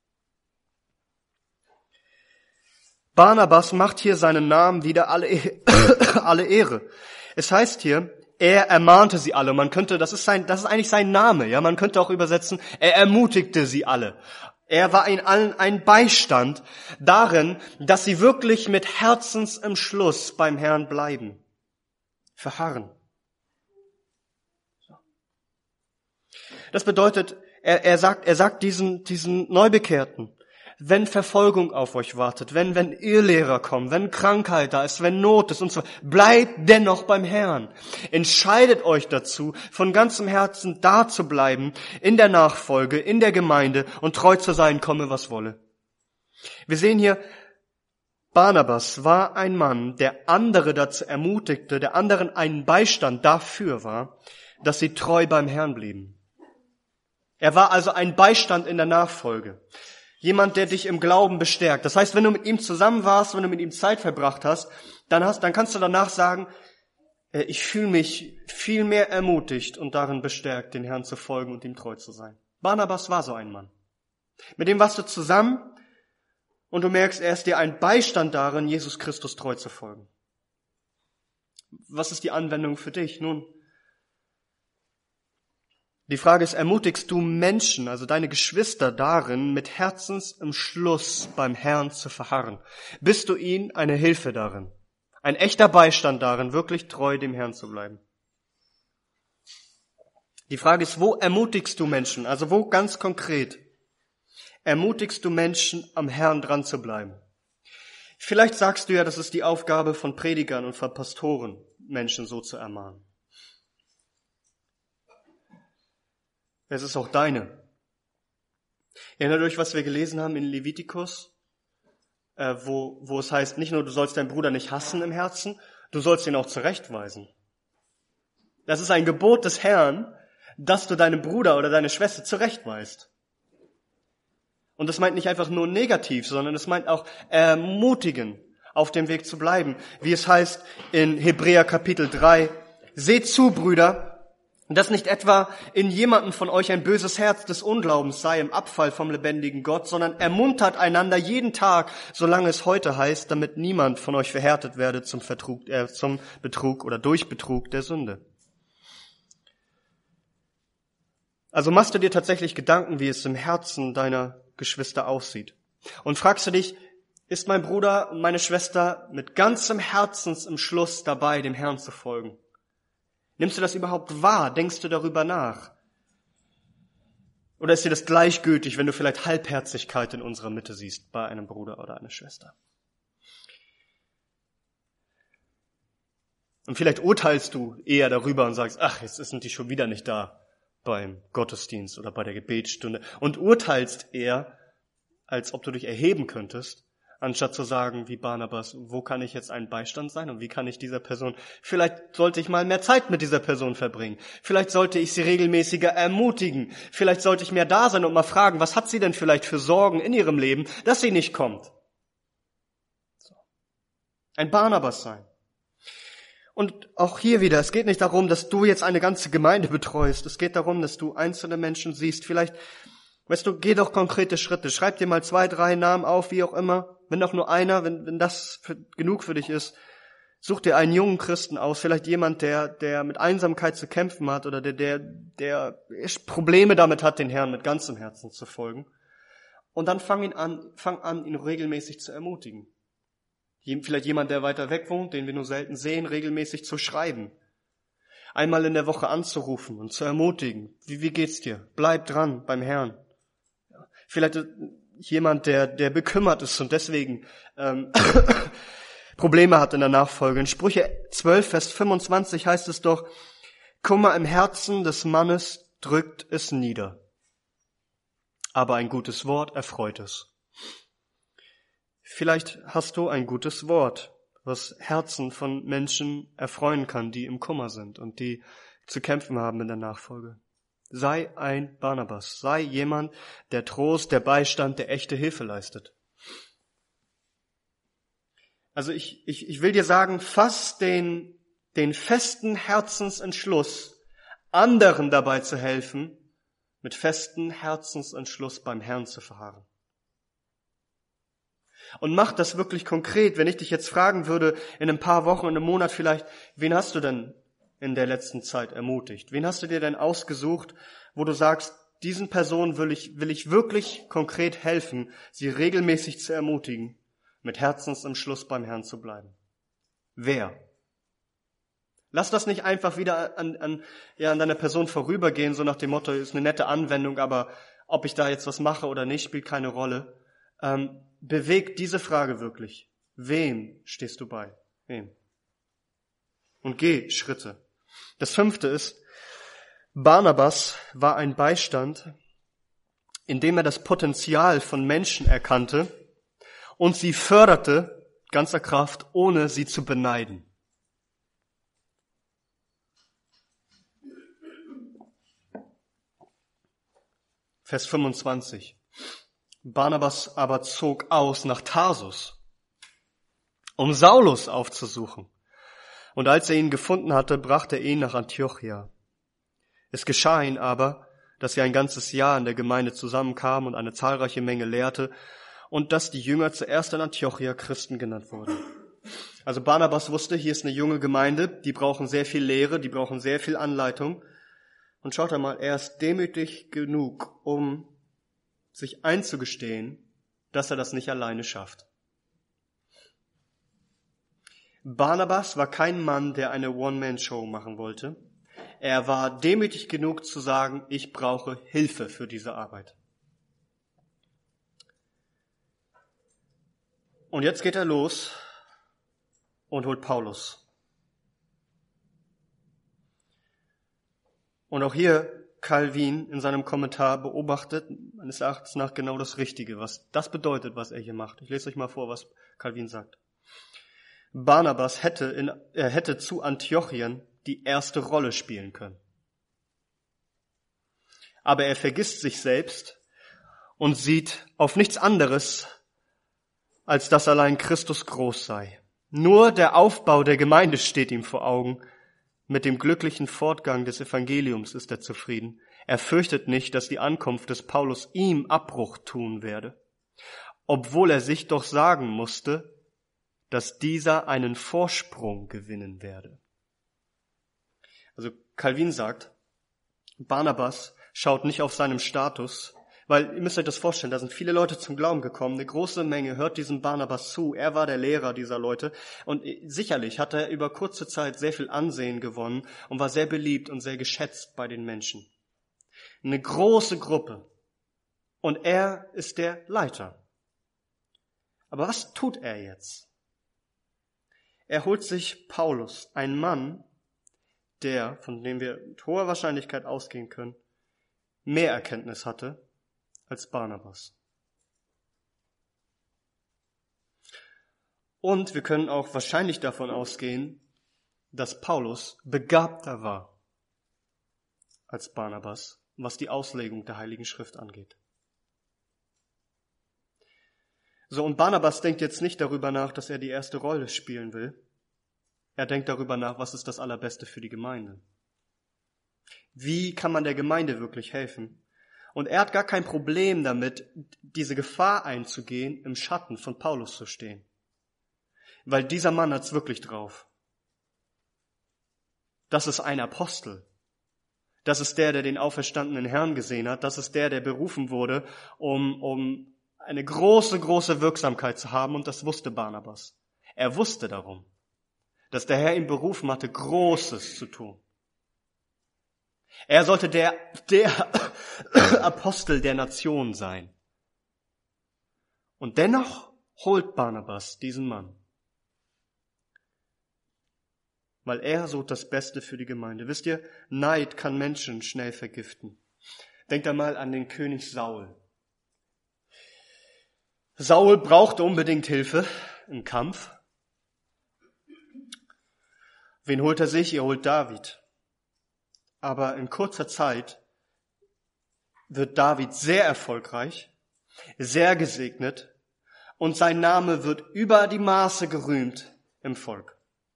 Barnabas macht hier seinen Namen wieder alle Ehre. Es heißt hier, er ermahnte sie alle. Das ist eigentlich sein Name, ja. Man könnte auch übersetzen, er ermutigte sie alle. Er war ihnen allen ein Beistand darin, dass sie wirklich mit Herzensentschluss beim Herrn bleiben. Verharren. Das bedeutet, er sagt diesen Neubekehrten, wenn Verfolgung auf euch wartet, wenn Irrlehrer kommen, wenn Krankheit da ist, wenn Not ist und so, bleibt dennoch beim Herrn. Entscheidet euch dazu, von ganzem Herzen da zu bleiben, in der Nachfolge, in der Gemeinde und treu zu sein, komme was wolle. Wir sehen hier, Barnabas war ein Mann, der andere dazu ermutigte, der anderen einen Beistand dafür war, dass sie treu beim Herrn blieben. Er war also ein Beistand in der Nachfolge. Jemand, der dich im Glauben bestärkt. Das heißt, wenn du mit ihm zusammen warst, wenn du mit ihm Zeit verbracht hast, dann kannst du danach sagen, ich fühle mich viel mehr ermutigt und darin bestärkt, den Herrn zu folgen und ihm treu zu sein. Barnabas war so ein Mann. Mit dem warst du zusammen und du merkst, er ist dir ein Beistand darin, Jesus Christus treu zu folgen. Was ist die Anwendung für dich? Nun, die Frage ist, ermutigst du Menschen, also deine Geschwister darin, mit Herzensentschluss beim Herrn zu verharren? Bist du ihnen eine Hilfe darin? Ein echter Beistand darin, wirklich treu dem Herrn zu bleiben? Die Frage ist, wo ermutigst du Menschen? Also wo ganz konkret ermutigst du Menschen, am Herrn dran zu bleiben? Vielleicht sagst du ja, das ist die Aufgabe von Predigern und von Pastoren, Menschen so zu ermahnen. Es ist auch deine. Erinnert euch, was wir gelesen haben in Levitikus, wo es heißt, nicht nur du sollst deinen Bruder nicht hassen im Herzen, du sollst ihn auch zurechtweisen. Das ist ein Gebot des Herrn, dass du deinen Bruder oder deine Schwester zurechtweist. Und das meint nicht einfach nur negativ, sondern es meint auch ermutigen, auf dem Weg zu bleiben. Wie es heißt in Hebräer Kapitel 3, seht zu, Brüder, dass nicht etwa in jemandem von euch ein böses Herz des Unglaubens sei im Abfall vom lebendigen Gott, sondern ermuntert einander jeden Tag, solange es heute heißt, damit niemand von euch verhärtet werde zum Betrug oder durch Betrug der Sünde. Also machst du dir tatsächlich Gedanken, wie es im Herzen deiner Geschwister aussieht. Und fragst du dich, ist mein Bruder und meine Schwester mit ganzem Herzensentschluss dabei, dem Herrn zu folgen? Nimmst du das überhaupt wahr? Denkst du darüber nach? Oder ist dir das gleichgültig, wenn du vielleicht Halbherzigkeit in unserer Mitte siehst bei einem Bruder oder einer Schwester? Und vielleicht urteilst du eher darüber und sagst, ach, jetzt sind die schon wieder nicht da beim Gottesdienst oder bei der Gebetsstunde. Und urteilst eher, als ob du dich erheben könntest, anstatt zu sagen, wie Barnabas, wo kann ich jetzt ein Beistand sein und wie kann ich dieser Person, vielleicht sollte ich mal mehr Zeit mit dieser Person verbringen, vielleicht sollte ich sie regelmäßiger ermutigen, vielleicht sollte ich mehr da sein und mal fragen, was hat sie denn vielleicht für Sorgen in ihrem Leben, dass sie nicht kommt. So. Ein Barnabas sein. Und auch hier wieder, es geht nicht darum, dass du jetzt eine ganze Gemeinde betreust. Es geht darum, dass du einzelne Menschen siehst. Vielleicht, weißt du, geh doch konkrete Schritte. Schreib dir mal 2, 3 Namen auf, wie auch immer. Wenn auch nur einer, wenn das genug für dich ist. Such dir einen jungen Christen aus, vielleicht jemand, der mit Einsamkeit zu kämpfen hat oder der Probleme damit hat, den Herrn mit ganzem Herzen zu folgen. Und dann fang an, ihn regelmäßig zu ermutigen. Vielleicht jemand, der weiter weg wohnt, den wir nur selten sehen, regelmäßig zu schreiben. Einmal in der Woche anzurufen und zu ermutigen. Wie geht's dir? Bleib dran beim Herrn. Vielleicht jemand, der bekümmert ist und deswegen Probleme hat in der Nachfolge. In Sprüche 12, Vers 25 heißt es doch, Kummer im Herzen des Mannes drückt es nieder, aber ein gutes Wort erfreut es. Vielleicht hast du ein gutes Wort, was Herzen von Menschen erfreuen kann, die im Kummer sind und die zu kämpfen haben in der Nachfolge. Sei ein Barnabas, sei jemand, der Trost, der Beistand, der echte Hilfe leistet. Also ich will dir sagen, fass den festen Herzensentschluss, anderen dabei zu helfen, mit festen Herzensentschluss beim Herrn zu verharren. Und mach das wirklich konkret. Wenn ich dich jetzt fragen würde, in ein paar Wochen, in einem Monat vielleicht, wen hast du denn in der letzten Zeit ermutigt? Wen hast du dir denn ausgesucht, wo du sagst, diesen Personen will ich wirklich konkret helfen, sie regelmäßig zu ermutigen, mit Herzensentschluss beim Herrn zu bleiben? Wer? Lass das nicht einfach wieder an deiner Person vorübergehen, so nach dem Motto, ist eine nette Anwendung, aber ob ich da jetzt was mache oder nicht, spielt keine Rolle. Beweg diese Frage wirklich. Wem stehst du bei? Wem? Und geh Schritte. Das 5. ist, Barnabas war ein Beistand, indem er das Potenzial von Menschen erkannte und sie förderte, ganzer Kraft, ohne sie zu beneiden. Vers 25. Barnabas aber zog aus nach Tarsus, um Saulus aufzusuchen. Und als er ihn gefunden hatte, brachte er ihn nach Antiochia. Es geschah ihm aber, dass er ein ganzes Jahr in der Gemeinde zusammenkam und eine zahlreiche Menge lehrte und dass die Jünger zuerst in Antiochia Christen genannt wurden. Also Barnabas wusste, hier ist eine junge Gemeinde, die brauchen sehr viel Lehre, die brauchen sehr viel Anleitung. Und schaut einmal, er ist demütig genug, um sich einzugestehen, dass er das nicht alleine schafft. Barnabas war kein Mann, der eine One-Man-Show machen wollte. Er war demütig genug zu sagen, ich brauche Hilfe für diese Arbeit. Und jetzt geht er los und holt Paulus. Und auch hier Calvin in seinem Kommentar beobachtet, meines Erachtens nach genau das Richtige, was das bedeutet, was er hier macht. Ich lese euch mal vor, was Calvin sagt. Barnabas hätte zu Antiochien die erste Rolle spielen können. Aber er vergisst sich selbst und sieht auf nichts anderes, als dass allein Christus groß sei. Nur der Aufbau der Gemeinde steht ihm vor Augen. Mit dem glücklichen Fortgang des Evangeliums ist er zufrieden. Er fürchtet nicht, dass die Ankunft des Paulus ihm Abbruch tun werde, obwohl er sich doch sagen musste, dass dieser einen Vorsprung gewinnen werde. Also Calvin sagt, Barnabas schaut nicht auf seinem Status, weil ihr müsst euch das vorstellen, da sind viele Leute zum Glauben gekommen, eine große Menge hört diesem Barnabas zu, er war der Lehrer dieser Leute und sicherlich hat er über kurze Zeit sehr viel Ansehen gewonnen und war sehr beliebt und sehr geschätzt bei den Menschen. Eine große Gruppe und er ist der Leiter. Aber was tut er jetzt? Er holt sich Paulus, ein Mann, der, von dem wir mit hoher Wahrscheinlichkeit ausgehen können, mehr Erkenntnis hatte als Barnabas. Und wir können auch wahrscheinlich davon ausgehen, dass Paulus begabter war als Barnabas, was die Auslegung der Heiligen Schrift angeht. So, und Barnabas denkt jetzt nicht darüber nach, dass er die erste Rolle spielen will. Er denkt darüber nach, was ist das Allerbeste für die Gemeinde? Wie kann man der Gemeinde wirklich helfen? Und er hat gar kein Problem damit, diese Gefahr einzugehen, im Schatten von Paulus zu stehen. Weil dieser Mann hat's wirklich drauf. Das ist ein Apostel. Das ist der den auferstandenen Herrn gesehen hat. Das ist der berufen wurde, um eine große, große Wirksamkeit zu haben. Und das wusste Barnabas. Er wusste darum, dass der Herr ihn berufen hatte, Großes zu tun. Er sollte der Apostel der Nation sein. Und dennoch holt Barnabas diesen Mann. Weil er sucht das Beste für die Gemeinde. Wisst ihr, Neid kann Menschen schnell vergiften. Denkt einmal an den König Saul. Saul brauchte unbedingt Hilfe im Kampf. Wen holt er sich? Er holt David. Aber in kurzer Zeit wird David sehr erfolgreich, sehr gesegnet und sein Name wird über die Maße gerühmt im Volk.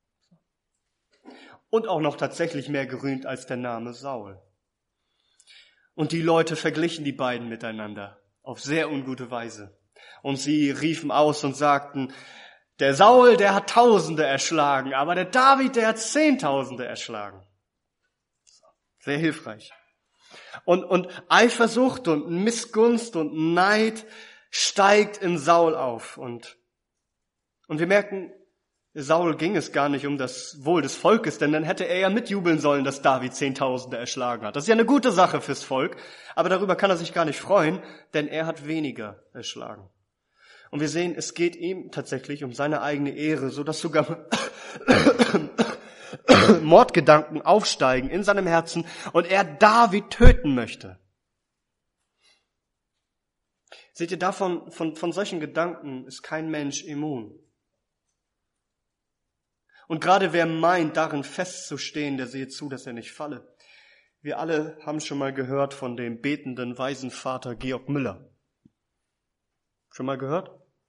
Und auch noch tatsächlich mehr gerühmt als der Name Saul. Und die Leute verglichen die beiden miteinander auf sehr ungute Weise. Und sie riefen aus und sagten, der Saul, der hat Tausende erschlagen, aber der David, der hat Zehntausende erschlagen. Sehr hilfreich. Und Eifersucht und Missgunst und Neid steigt in Saul auf. Und wir merken, Saul ging es gar nicht um das Wohl des Volkes, denn dann hätte er ja mitjubeln sollen, dass David Zehntausende erschlagen hat. Das ist ja eine gute Sache fürs Volk, aber darüber kann er sich gar nicht freuen, denn er hat weniger erschlagen. Und wir sehen, es geht ihm tatsächlich um seine eigene Ehre, so dass sogar Mordgedanken aufsteigen in seinem Herzen und er David töten möchte. Seht ihr, von solchen Gedanken ist kein Mensch immun. Und gerade wer meint, darin festzustehen, der sehe zu, dass er nicht falle. Wir alle haben schon mal gehört von dem betenden Waisenvater Georg Müller. Schon mal gehört?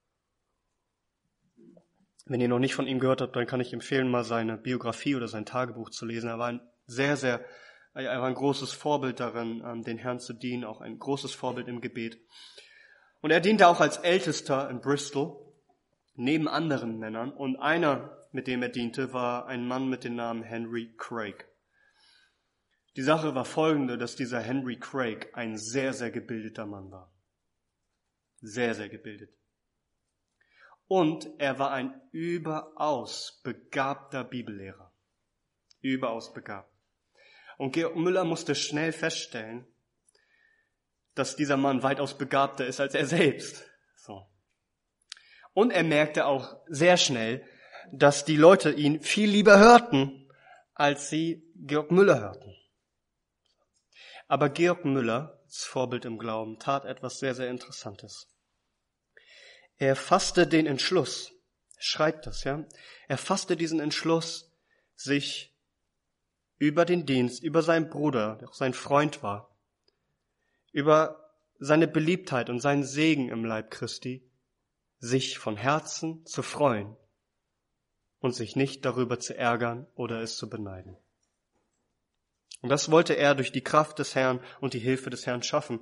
Wenn ihr noch nicht von ihm gehört habt, dann kann ich empfehlen, mal seine Biografie oder sein Tagebuch zu lesen. Er war ein großes Vorbild darin, den Herrn zu dienen, auch ein großes Vorbild im Gebet. Und er diente auch als Ältester in Bristol, neben anderen Männern. Und einer, mit dem er diente, war ein Mann mit dem Namen Henry Craig. Die Sache war folgende, dass dieser Henry Craig ein sehr, sehr gebildeter Mann war. Sehr, sehr gebildet. Und er war ein überaus begabter Bibellehrer. Überaus begabt. Und Georg Müller musste schnell feststellen, dass dieser Mann weitaus begabter ist als er selbst. So. Und er merkte auch sehr schnell, dass die Leute ihn viel lieber hörten, als sie Georg Müller hörten. Aber Georg Müller, als Vorbild im Glauben, tat etwas sehr, sehr Interessantes. Er fasste den Entschluss, schreibt das, ja. Er fasste diesen Entschluss, sich über den Dienst, über seinen Bruder, der auch sein Freund war, über seine Beliebtheit und seinen Segen im Leib Christi, sich von Herzen zu freuen und sich nicht darüber zu ärgern oder es zu beneiden. Und das wollte er durch die Kraft des Herrn und die Hilfe des Herrn schaffen.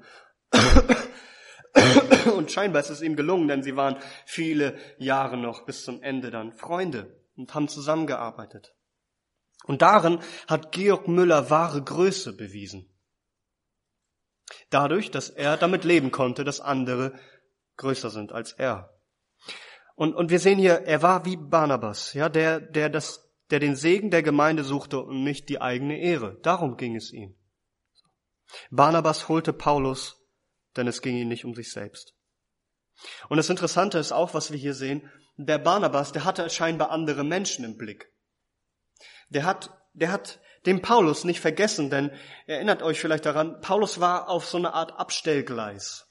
Und scheinbar ist es ihm gelungen, denn sie waren viele Jahre noch bis zum Ende dann Freunde und haben zusammengearbeitet. Und darin hat Georg Müller wahre Größe bewiesen. Dadurch, dass er damit leben konnte, dass andere größer sind als er. Und wir sehen hier, er war wie Barnabas, ja, der den Segen der Gemeinde suchte und nicht die eigene Ehre. Darum ging es ihm. Barnabas holte Paulus, denn es ging ihm nicht um sich selbst. Und das Interessante ist auch, was wir hier sehen, der Barnabas, der hatte scheinbar andere Menschen im Blick. Der hat den Paulus nicht vergessen, denn erinnert euch vielleicht daran, Paulus war auf so eine Art Abstellgleis.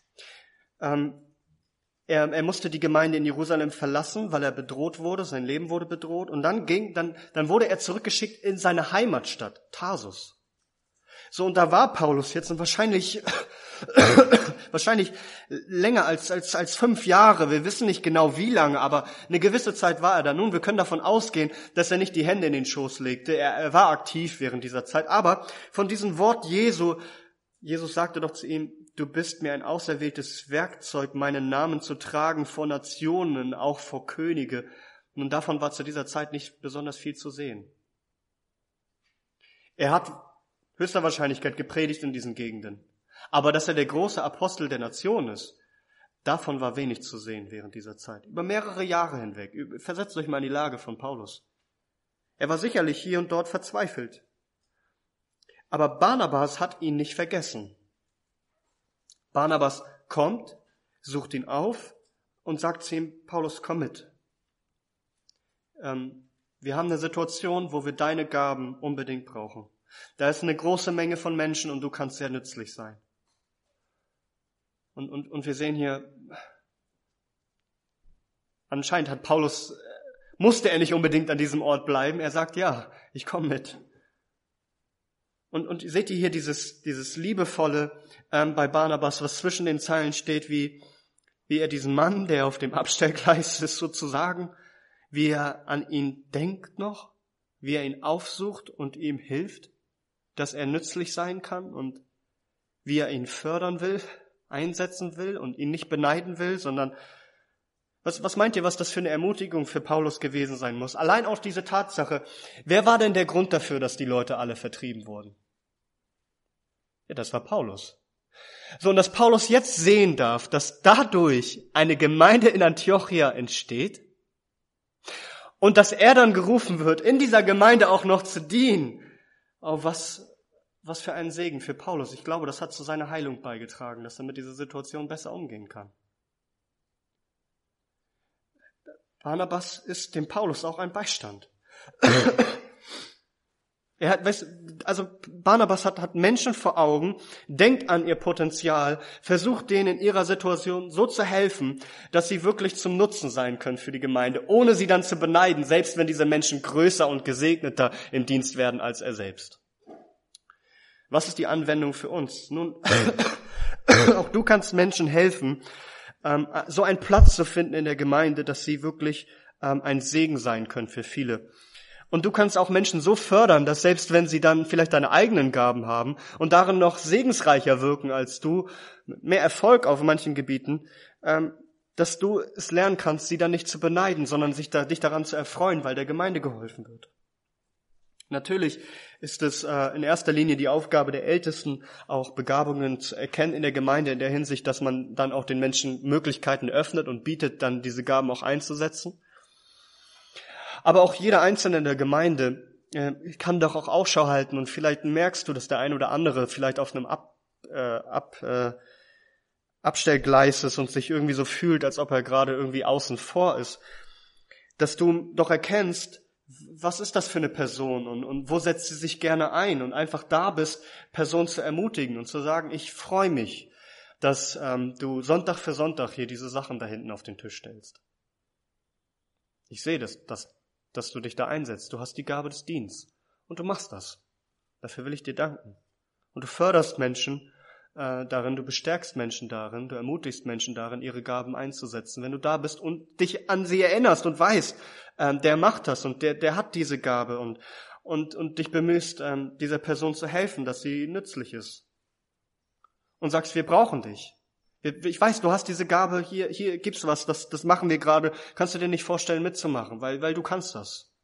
Er musste die Gemeinde in Jerusalem verlassen, weil er bedroht wurde, sein Leben wurde bedroht und dann wurde er zurückgeschickt in seine Heimatstadt, Tarsus. So, und da war Paulus jetzt und wahrscheinlich länger als 5 Jahre. Wir wissen nicht genau wie lange, aber eine gewisse Zeit war er da. Nun, wir können davon ausgehen, dass er nicht die Hände in den Schoß legte. Er war aktiv während dieser Zeit. Aber von diesem Wort Jesus sagte doch zu ihm, du bist mir ein auserwähltes Werkzeug, meinen Namen zu tragen vor Nationen, auch vor Könige. Nun, davon war zu dieser Zeit nicht besonders viel zu sehen. Er hat höchster Wahrscheinlichkeit gepredigt in diesen Gegenden. Aber dass er der große Apostel der Nation ist, davon war wenig zu sehen während dieser Zeit. Über mehrere Jahre hinweg. Versetzt euch mal in die Lage von Paulus. Er war sicherlich hier und dort verzweifelt. Aber Barnabas hat ihn nicht vergessen. Barnabas kommt, sucht ihn auf und sagt zu ihm, Paulus, komm mit. Wir haben eine Situation, wo wir deine Gaben unbedingt brauchen. Da ist eine große Menge von Menschen und du kannst sehr nützlich sein. Und wir sehen hier, anscheinend hat Paulus, musste er nicht unbedingt an diesem Ort bleiben. Er sagt, ja, ich komme mit. Und seht ihr hier dieses Liebevolle bei Barnabas, was zwischen den Zeilen steht, wie er diesen Mann, der auf dem Abstellgleis ist sozusagen, wie er an ihn denkt noch, wie er ihn aufsucht und ihm hilft, dass er nützlich sein kann und wie er ihn fördern will, einsetzen will und ihn nicht beneiden will, sondern was meint ihr, was das für eine Ermutigung für Paulus gewesen sein muss? Allein auch diese Tatsache, wer war denn der Grund dafür, dass die Leute alle vertrieben wurden? Ja, das war Paulus. So, und dass Paulus jetzt sehen darf, dass dadurch eine Gemeinde in Antiochia entsteht und dass er dann gerufen wird, in dieser Gemeinde auch noch zu dienen. Oh, was für ein Segen für Paulus. Ich glaube, das hat zu seiner Heilung beigetragen, dass er mit dieser Situation besser umgehen kann. Barnabas ist dem Paulus auch ein Beistand. Barnabas hat Menschen vor Augen, denkt an ihr Potenzial, versucht denen in ihrer Situation so zu helfen, dass sie wirklich zum Nutzen sein können für die Gemeinde, ohne sie dann zu beneiden, selbst wenn diese Menschen größer und gesegneter im Dienst werden als er selbst. Was ist die Anwendung für uns? Nun, auch du kannst Menschen helfen, so einen Platz zu finden in der Gemeinde, dass sie wirklich ein Segen sein können für viele. Und du kannst auch Menschen so fördern, dass selbst wenn sie dann vielleicht deine eigenen Gaben haben und darin noch segensreicher wirken als du, mehr Erfolg auf manchen Gebieten, dass du es lernen kannst, sie dann nicht zu beneiden, sondern dich daran zu erfreuen, weil der Gemeinde geholfen wird. Natürlich ist es in erster Linie die Aufgabe der Ältesten, auch Begabungen zu erkennen in der Gemeinde, in der Hinsicht, dass man dann auch den Menschen Möglichkeiten öffnet und bietet, dann diese Gaben auch einzusetzen. Aber auch jeder Einzelne in der Gemeinde kann doch auch Ausschau halten und vielleicht merkst du, dass der ein oder andere vielleicht auf einem Abstellgleis ist und sich irgendwie so fühlt, als ob er gerade irgendwie außen vor ist, dass du doch erkennst, was ist das für eine Person und wo setzt sie sich gerne ein und einfach da bist, Person zu ermutigen und zu sagen, ich freue mich, dass du Sonntag für Sonntag hier diese Sachen da hinten auf den Tisch stellst. Ich sehe dass du dich da einsetzt. Du hast die Gabe des Dienstes und du machst das. Dafür will ich dir danken. Und du förderst Menschen darin, du bestärkst Menschen darin, du ermutigst Menschen darin, ihre Gaben einzusetzen. Wenn du da bist und dich an sie erinnerst und weißt, der macht das und der hat diese Gabe und dich bemühst, dieser Person zu helfen, dass sie nützlich ist. Und sagst, wir brauchen dich. Ich weiß, du hast diese Gabe, hier gibt's was, das machen wir gerade. Kannst du dir nicht vorstellen, mitzumachen, weil du kannst das.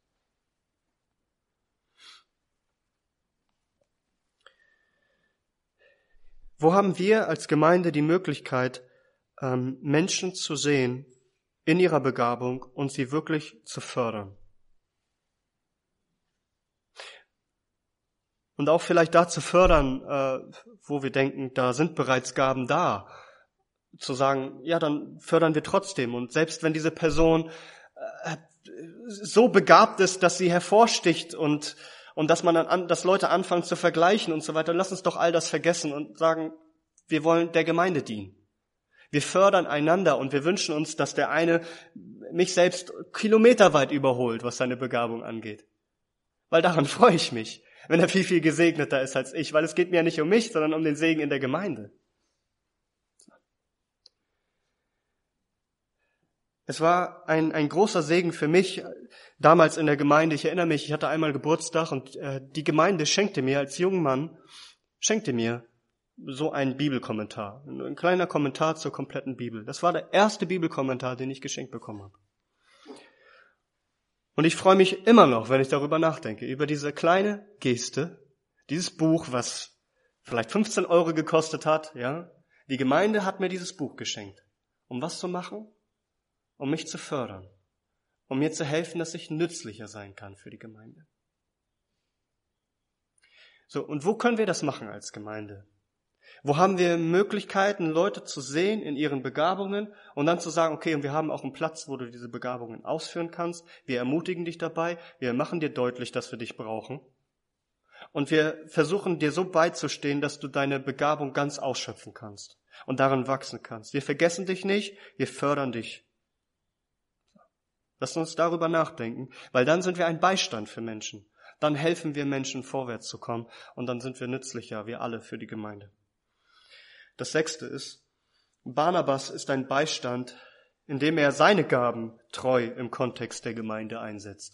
Wo haben wir als Gemeinde die Möglichkeit, Menschen zu sehen in ihrer Begabung und sie wirklich zu fördern? Und auch vielleicht da zu fördern, wo wir denken, da sind bereits Gaben da. Zu sagen, ja, dann fördern wir trotzdem. Und selbst wenn diese Person so begabt ist, dass sie hervorsticht und dass man dann dass Leute anfangen zu vergleichen und so weiter, lass uns doch all das vergessen und sagen, wir wollen der Gemeinde dienen. Wir fördern einander und wir wünschen uns, dass der eine mich selbst kilometerweit überholt, was seine Begabung angeht. Weil daran freue ich mich. wenn er viel, viel gesegneter ist als ich, weil es geht mir ja nicht um mich, sondern um den Segen in der Gemeinde. Es war ein großer Segen für mich damals in der Gemeinde. Ich erinnere mich, ich hatte einmal Geburtstag und die Gemeinde schenkte mir als junger Mann, so einen Bibelkommentar. Ein kleiner Kommentar zur kompletten Bibel. Das war der erste Bibelkommentar, den ich geschenkt bekommen habe. Und ich freue mich immer noch, wenn ich darüber nachdenke, über diese kleine Geste, dieses Buch, was vielleicht 15 € gekostet hat. Ja, die Gemeinde hat mir dieses Buch geschenkt. Um was zu machen? Um mich zu fördern, um mir zu helfen, dass ich nützlicher sein kann für die Gemeinde. So, und wo können wir das machen als Gemeinde? Wo haben wir Möglichkeiten, Leute zu sehen in ihren Begabungen und dann zu sagen, okay, und wir haben auch einen Platz, wo du diese Begabungen ausführen kannst. Wir ermutigen dich dabei, wir machen dir deutlich, dass wir dich brauchen. Und wir versuchen dir so beizustehen, dass du deine Begabung ganz ausschöpfen kannst und darin wachsen kannst. Wir vergessen dich nicht, wir fördern dich. Lass uns darüber nachdenken, weil dann sind wir ein Beistand für Menschen. Dann helfen wir Menschen, vorwärts zu kommen und dann sind wir nützlicher, wir alle, für die Gemeinde. Das 6. ist, Barnabas ist ein Beistand, indem er seine Gaben treu im Kontext der Gemeinde einsetzt.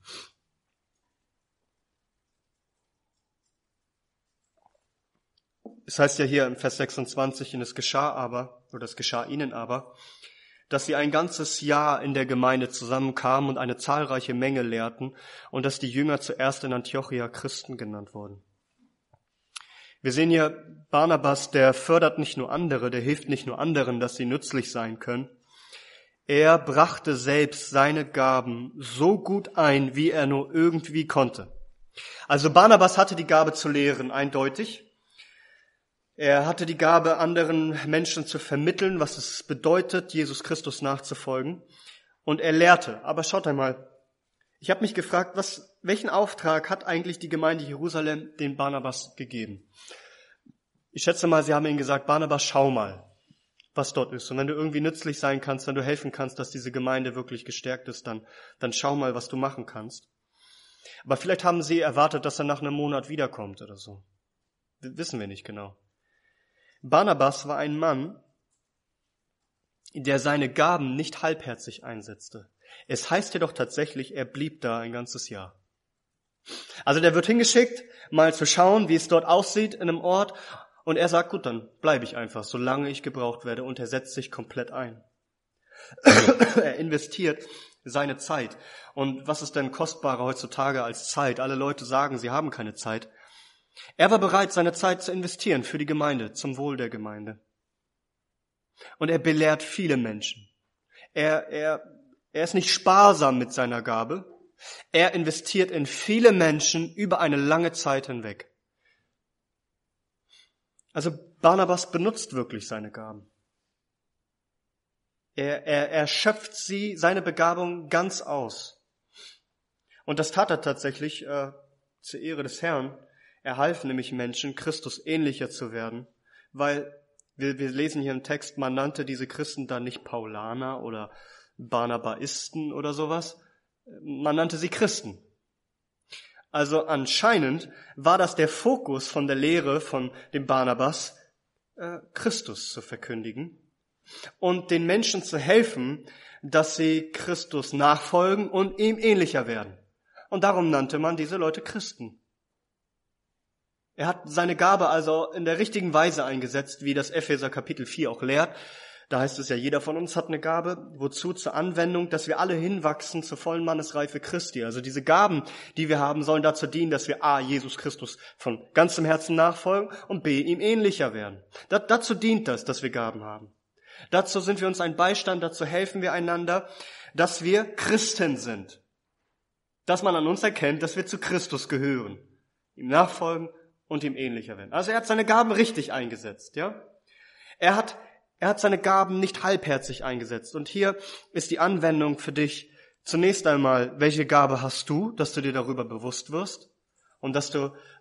Es heißt ja hier im Vers 26, und es geschah ihnen aber, dass sie ein ganzes Jahr in der Gemeinde zusammenkamen und eine zahlreiche Menge lehrten und dass die Jünger zuerst in Antiochia Christen genannt wurden. Wir sehen hier Barnabas, der fördert nicht nur andere, der hilft nicht nur anderen, dass sie nützlich sein können. Er brachte selbst seine Gaben so gut ein, wie er nur irgendwie konnte. Also Barnabas hatte die Gabe zu lehren, eindeutig. Er hatte die Gabe, anderen Menschen zu vermitteln, was es bedeutet, Jesus Christus nachzufolgen. Und er lehrte. Aber schaut einmal, ich habe mich gefragt, welchen Auftrag hat eigentlich die Gemeinde Jerusalem den Barnabas gegeben? Ich schätze mal, sie haben ihm gesagt, Barnabas, schau mal, was dort ist. Und wenn du irgendwie nützlich sein kannst, wenn du helfen kannst, dass diese Gemeinde wirklich gestärkt ist, dann schau mal, was du machen kannst. Aber vielleicht haben sie erwartet, dass er nach einem Monat wiederkommt oder so. Wissen wir nicht genau. Barnabas war ein Mann, der seine Gaben nicht halbherzig einsetzte. Es heißt jedoch tatsächlich, er blieb da ein ganzes Jahr. Also der wird hingeschickt, mal zu schauen, wie es dort aussieht in einem Ort. Und er sagt, gut, dann bleibe ich einfach, solange ich gebraucht werde. Und er setzt sich komplett ein. Er investiert seine Zeit. Und was ist denn kostbarer heutzutage als Zeit? Alle Leute sagen, sie haben keine Zeit. Er war bereit, seine Zeit zu investieren für die Gemeinde, zum Wohl der Gemeinde. Und er belehrt viele Menschen. Er ist nicht sparsam mit seiner Gabe. Er investiert in viele Menschen über eine lange Zeit hinweg. Also Barnabas benutzt wirklich seine Gaben. Er schöpft seine Begabung ganz aus. Und das tat er tatsächlich zur Ehre des Herrn. Er half nämlich Menschen, Christus ähnlicher zu werden, weil wir lesen hier im Text, man nannte diese Christen dann nicht Paulaner oder Barnabaisten oder sowas, man nannte sie Christen. Also anscheinend war das der Fokus von der Lehre von dem Barnabas, Christus zu verkündigen und den Menschen zu helfen, dass sie Christus nachfolgen und ihm ähnlicher werden. Und darum nannte man diese Leute Christen. Er hat seine Gabe also in der richtigen Weise eingesetzt, wie das Epheser Kapitel 4 auch lehrt. Da heißt es ja, jeder von uns hat eine Gabe, wozu? Zur Anwendung, dass wir alle hinwachsen zur vollen Mannesreife Christi. Also diese Gaben, die wir haben, sollen dazu dienen, dass wir A, Jesus Christus von ganzem Herzen nachfolgen und B, ihm ähnlicher werden. Dazu dient das, dass wir Gaben haben. Dazu sind wir uns ein Beistand, dazu helfen wir einander, dass wir Christen sind. Dass man an uns erkennt, dass wir zu Christus gehören, ihm nachfolgen und ihm ähnlicher werden. Also er hat seine Gaben richtig eingesetzt, ja? Er hat seine Gaben nicht halbherzig eingesetzt. Und hier ist die Anwendung für dich. Zunächst einmal, welche Gabe hast du, dass du dir darüber bewusst wirst und dass du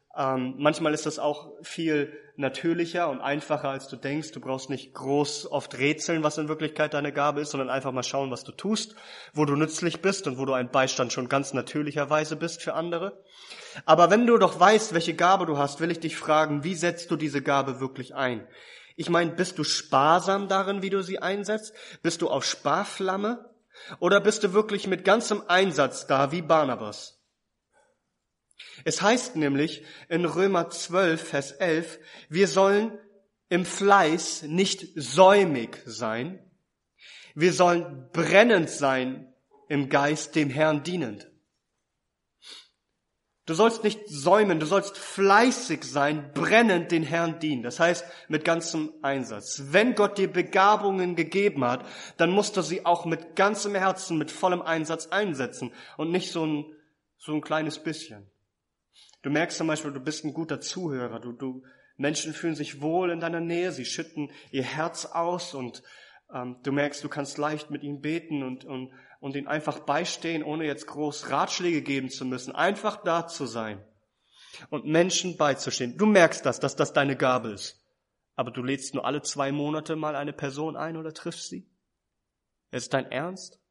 Manchmal ist das auch viel natürlicher und einfacher, als du denkst. Du brauchst nicht groß oft rätseln, was in Wirklichkeit deine Gabe ist, sondern einfach mal schauen, was du tust, wo du nützlich bist und wo du ein Beistand schon ganz natürlicherweise bist für andere. Aber wenn du doch weißt, welche Gabe du hast, will ich dich fragen, wie setzt du diese Gabe wirklich ein? Ich meine, bist du sparsam darin, wie du sie einsetzt? Bist du auf Sparflamme? Oder bist du wirklich mit ganzem Einsatz da, wie Barnabas? Es heißt nämlich in Römer 12, Vers 11, wir sollen im Fleiß nicht säumig sein, wir sollen brennend sein im Geist, dem Herrn dienend. Du sollst nicht säumen, du sollst fleißig sein, brennend den Herrn dienen. Das heißt, mit ganzem Einsatz. Wenn Gott dir Begabungen gegeben hat, dann musst du sie auch mit ganzem Herzen, mit vollem Einsatz einsetzen und nicht so ein kleines bisschen. Du merkst zum Beispiel, du bist ein guter Zuhörer. Menschen fühlen sich wohl in deiner Nähe, sie schütten ihr Herz aus und du merkst, du kannst leicht mit ihnen beten und ihnen einfach beistehen, ohne jetzt groß Ratschläge geben zu müssen. Einfach da zu sein und Menschen beizustehen. Du merkst dass das deine Gabe ist. Aber du lädst nur alle 2 Monate mal eine Person ein oder triffst sie? Ist dein Ernst?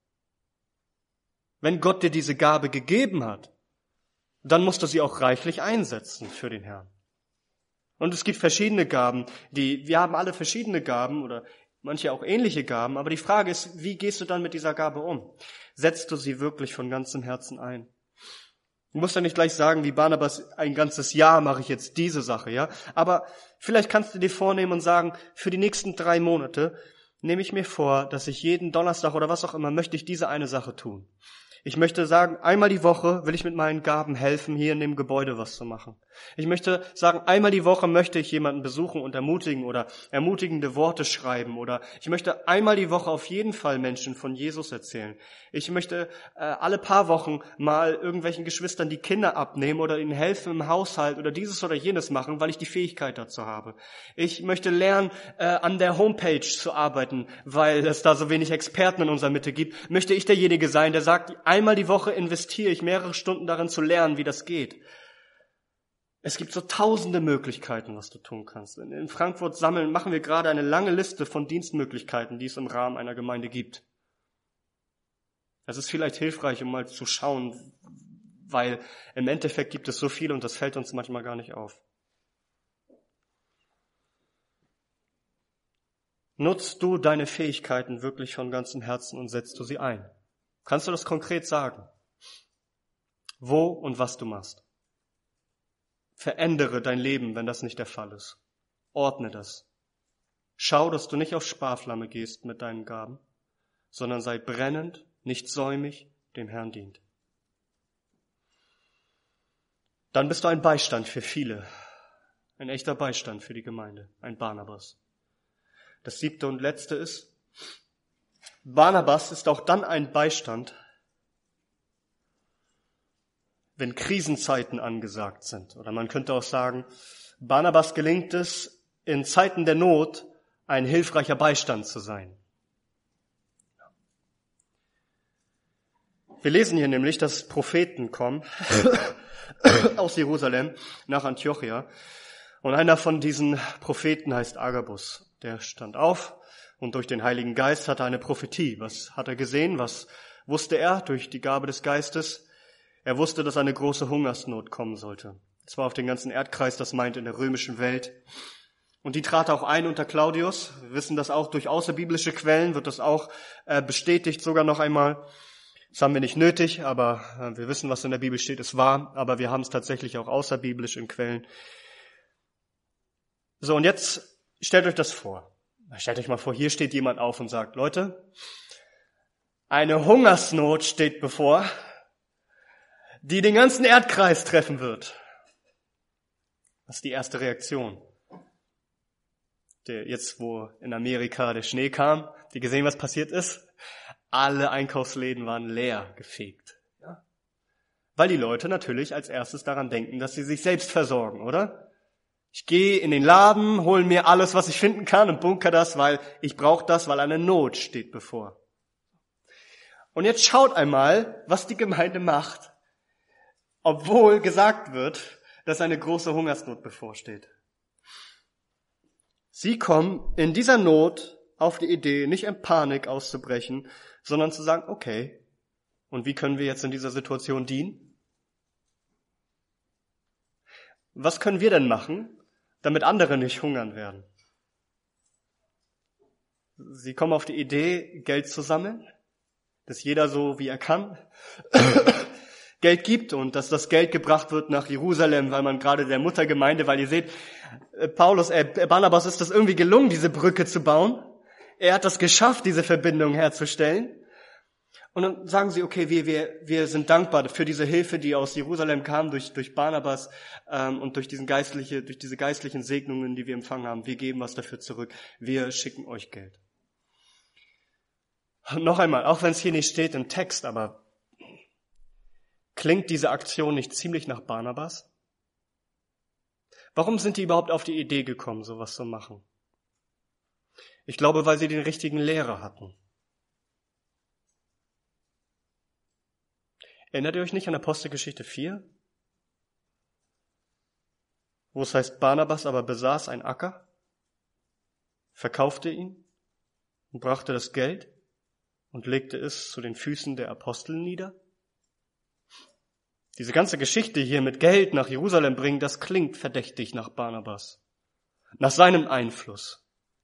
Wenn Gott dir diese Gabe gegeben hat, dann musst du sie auch reichlich einsetzen für den Herrn. Und es gibt verschiedene Gaben, wir haben alle verschiedene Gaben oder manche auch ähnliche Gaben, aber die Frage ist, wie gehst du dann mit dieser Gabe um? Setzt du sie wirklich von ganzem Herzen ein? Du musst ja nicht gleich sagen, wie Barnabas, ein ganzes Jahr mache ich jetzt diese Sache, ja? Aber vielleicht kannst du dir vornehmen und sagen, für die nächsten 3 Monate nehme ich mir vor, dass ich jeden Donnerstag oder was auch immer, möchte ich diese eine Sache tun. Ich möchte sagen, einmal die Woche will ich mit meinen Gaben helfen, hier in dem Gebäude was zu machen. Ich möchte sagen, einmal die Woche möchte ich jemanden besuchen und ermutigen oder ermutigende Worte schreiben oder ich möchte einmal die Woche auf jeden Fall Menschen von Jesus erzählen. Ich möchte alle paar Wochen mal irgendwelchen Geschwistern die Kinder abnehmen oder ihnen helfen im Haushalt oder dieses oder jenes machen, weil ich die Fähigkeit dazu habe. Ich möchte lernen, an der Homepage zu arbeiten, weil es da so wenig Experten in unserer Mitte gibt. Möchte ich derjenige sein, der sagt, einmal die Woche investiere ich mehrere Stunden darin zu lernen, wie das geht. Es gibt so tausende Möglichkeiten, was du tun kannst. In Frankfurt machen wir gerade eine lange Liste von Dienstmöglichkeiten, die es im Rahmen einer Gemeinde gibt. Es ist vielleicht hilfreich, um mal zu schauen, weil im Endeffekt gibt es so viel und das fällt uns manchmal gar nicht auf. Nutzt du deine Fähigkeiten wirklich von ganzem Herzen und setzt du sie ein? Kannst du das konkret sagen? Wo und was du machst? Verändere dein Leben, wenn das nicht der Fall ist. Ordne das. Schau, dass du nicht auf Sparflamme gehst mit deinen Gaben, sondern sei brennend, nicht säumig, dem Herrn dient. Dann bist du ein Beistand für viele. Ein echter Beistand für die Gemeinde. Ein Barnabas. Das 7. und letzte ist, Barnabas ist auch dann ein Beistand, wenn Krisenzeiten angesagt sind. Oder man könnte auch sagen, Barnabas gelingt es, in Zeiten der Not ein hilfreicher Beistand zu sein. Wir lesen hier nämlich, dass Propheten kommen aus Jerusalem nach Antiochia. Und einer von diesen Propheten heißt Agabus. Der stand auf und durch den Heiligen Geist hatte eine Prophetie. Was hat er gesehen? Was wusste er durch die Gabe des Geistes? Er wusste, dass eine große Hungersnot kommen sollte. Es war auf den ganzen Erdkreis, das meint in der römischen Welt. Und die trat auch ein unter Claudius. Wir wissen das auch durch außerbiblische Quellen, wird das auch bestätigt sogar noch einmal. Das haben wir nicht nötig, aber wir wissen, was in der Bibel steht, es war, aber wir haben es tatsächlich auch außerbiblisch in Quellen. So, und jetzt stellt euch das vor. Stellt euch mal vor, hier steht jemand auf und sagt, Leute, eine Hungersnot steht bevor, die den ganzen Erdkreis treffen wird. Das ist die erste Reaktion. Jetzt, wo in Amerika der Schnee kam, habt ihr gesehen, was passiert ist? Alle Einkaufsläden waren leer gefegt. Ja? Weil die Leute natürlich als erstes daran denken, dass sie sich selbst versorgen, oder? Ich gehe in den Laden, hole mir alles, was ich finden kann und bunker das, weil ich brauche das, weil eine Not steht bevor. Und jetzt schaut einmal, was die Gemeinde macht. Obwohl gesagt wird, dass eine große Hungersnot bevorsteht. Sie kommen in dieser Not auf die Idee, nicht in Panik auszubrechen, sondern zu sagen, okay, und wie können wir jetzt in dieser Situation dienen? Was können wir denn machen, damit andere nicht hungern werden? Sie kommen auf die Idee, Geld zu sammeln, dass jeder so, wie er kann, Geld gibt und dass das Geld gebracht wird nach Jerusalem, weil man gerade der Muttergemeinde, weil ihr seht, Barnabas ist das irgendwie gelungen, diese Brücke zu bauen. Er hat das geschafft, diese Verbindung herzustellen. Und dann sagen sie, okay, wir sind dankbar für diese Hilfe, die aus Jerusalem kam, durch Barnabas und durch diese geistlichen Segnungen, die wir empfangen haben. Wir geben was dafür zurück. Wir schicken euch Geld. Und noch einmal, auch wenn es hier nicht steht im Text, aber klingt diese Aktion nicht ziemlich nach Barnabas? Warum sind die überhaupt auf die Idee gekommen, sowas zu machen? Ich glaube, weil sie den richtigen Lehrer hatten. Erinnert ihr euch nicht an Apostelgeschichte 4? Wo es heißt, Barnabas aber besaß einen Acker, verkaufte ihn und brachte das Geld und legte es zu den Füßen der Apostel nieder? Diese ganze Geschichte hier mit Geld nach Jerusalem bringen, das klingt verdächtig nach Barnabas, nach seinem Einfluss.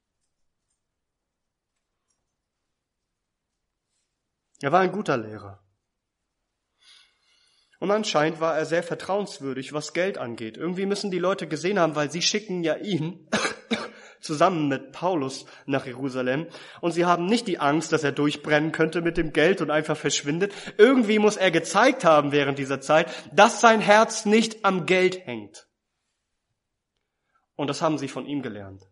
Er war ein guter Lehrer. Und anscheinend war er sehr vertrauenswürdig, was Geld angeht. Irgendwie müssen die Leute gesehen haben, weil sie schicken ja ihn zusammen mit Paulus nach Jerusalem. Und sie haben nicht die Angst, dass er durchbrennen könnte mit dem Geld und einfach verschwindet. Irgendwie muss er gezeigt haben während dieser Zeit, dass sein Herz nicht am Geld hängt. Und das haben sie von ihm gelernt.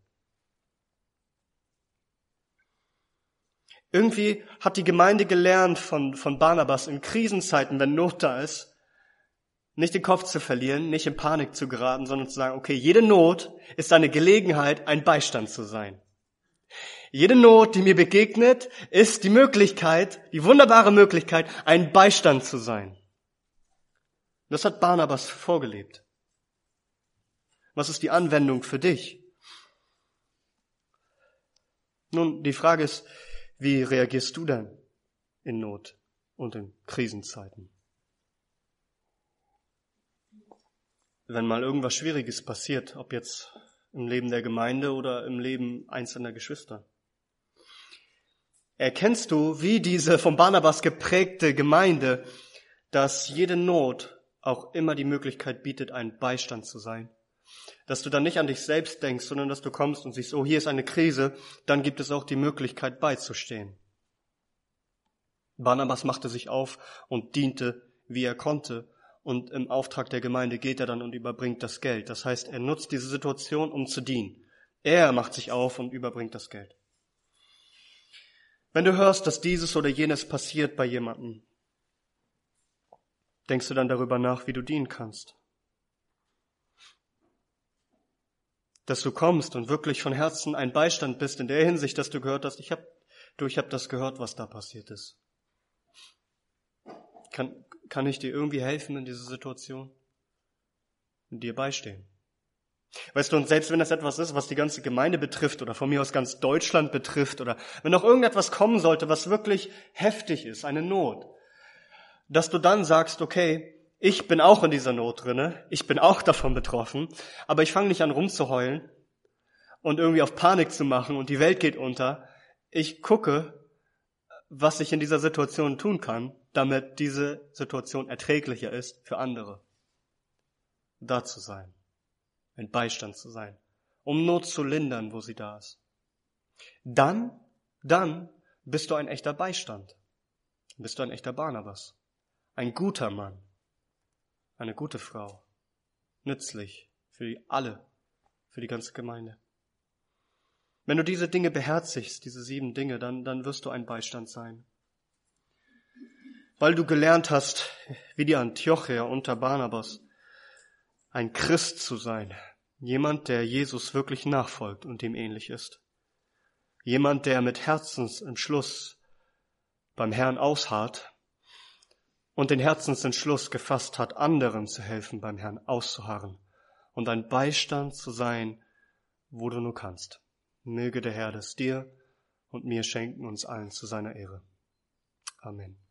Irgendwie hat die Gemeinde gelernt von Barnabas in Krisenzeiten, wenn Not da ist, nicht den Kopf zu verlieren, nicht in Panik zu geraten, sondern zu sagen, okay, jede Not ist eine Gelegenheit, ein Beistand zu sein. Jede Not, die mir begegnet, ist die Möglichkeit, die wunderbare Möglichkeit, ein Beistand zu sein. Das hat Barnabas vorgelebt. Was ist die Anwendung für dich? Nun, die Frage ist, wie reagierst du denn in Not und in Krisenzeiten? Wenn mal irgendwas Schwieriges passiert, ob jetzt im Leben der Gemeinde oder im Leben einzelner Geschwister. Erkennst du, wie diese von Barnabas geprägte Gemeinde, dass jede Not auch immer die Möglichkeit bietet, ein Beistand zu sein? Dass du dann nicht an dich selbst denkst, sondern dass du kommst und siehst, oh, hier ist eine Krise, dann gibt es auch die Möglichkeit beizustehen. Barnabas machte sich auf und diente, wie er konnte. Und im Auftrag der Gemeinde geht er dann und überbringt das Geld. Das heißt, er nutzt diese Situation, um zu dienen. Er macht sich auf und überbringt das Geld. Wenn du hörst, dass dieses oder jenes passiert bei jemandem, denkst du dann darüber nach, wie du dienen kannst. Dass du kommst und wirklich von Herzen ein Beistand bist in der Hinsicht, dass du gehört hast, ich hab das gehört, was da passiert ist. Kann ich dir irgendwie helfen in dieser Situation? Und dir beistehen? Weißt du, und selbst wenn das etwas ist, was die ganze Gemeinde betrifft oder von mir aus ganz Deutschland betrifft oder wenn noch irgendetwas kommen sollte, was wirklich heftig ist, eine Not, dass du dann sagst, okay, ich bin auch in dieser Not drinne, ich bin auch davon betroffen, aber ich fange nicht an rumzuheulen und irgendwie auf Panik zu machen und die Welt geht unter. Ich gucke, was ich in dieser Situation tun kann, damit diese Situation erträglicher ist für andere. Da zu sein, ein Beistand zu sein, um Not zu lindern, wo sie da ist. Dann bist du ein echter Beistand. Bist du ein echter Barnabas. Ein guter Mann. Eine gute Frau. Nützlich für alle, für die ganze Gemeinde. Wenn du diese Dinge beherzigst, diese 7 Dinge, dann wirst du ein Beistand sein. Weil du gelernt hast, wie die Antiochier unter Barnabas, ein Christ zu sein. Jemand, der Jesus wirklich nachfolgt und ihm ähnlich ist. Jemand, der mit Herzensentschluss beim Herrn ausharrt und den Herzensentschluss gefasst hat, anderen zu helfen, beim Herrn auszuharren und ein Beistand zu sein, wo du nur kannst. Möge der Herr das dir und mir schenken, uns allen zu seiner Ehre. Amen.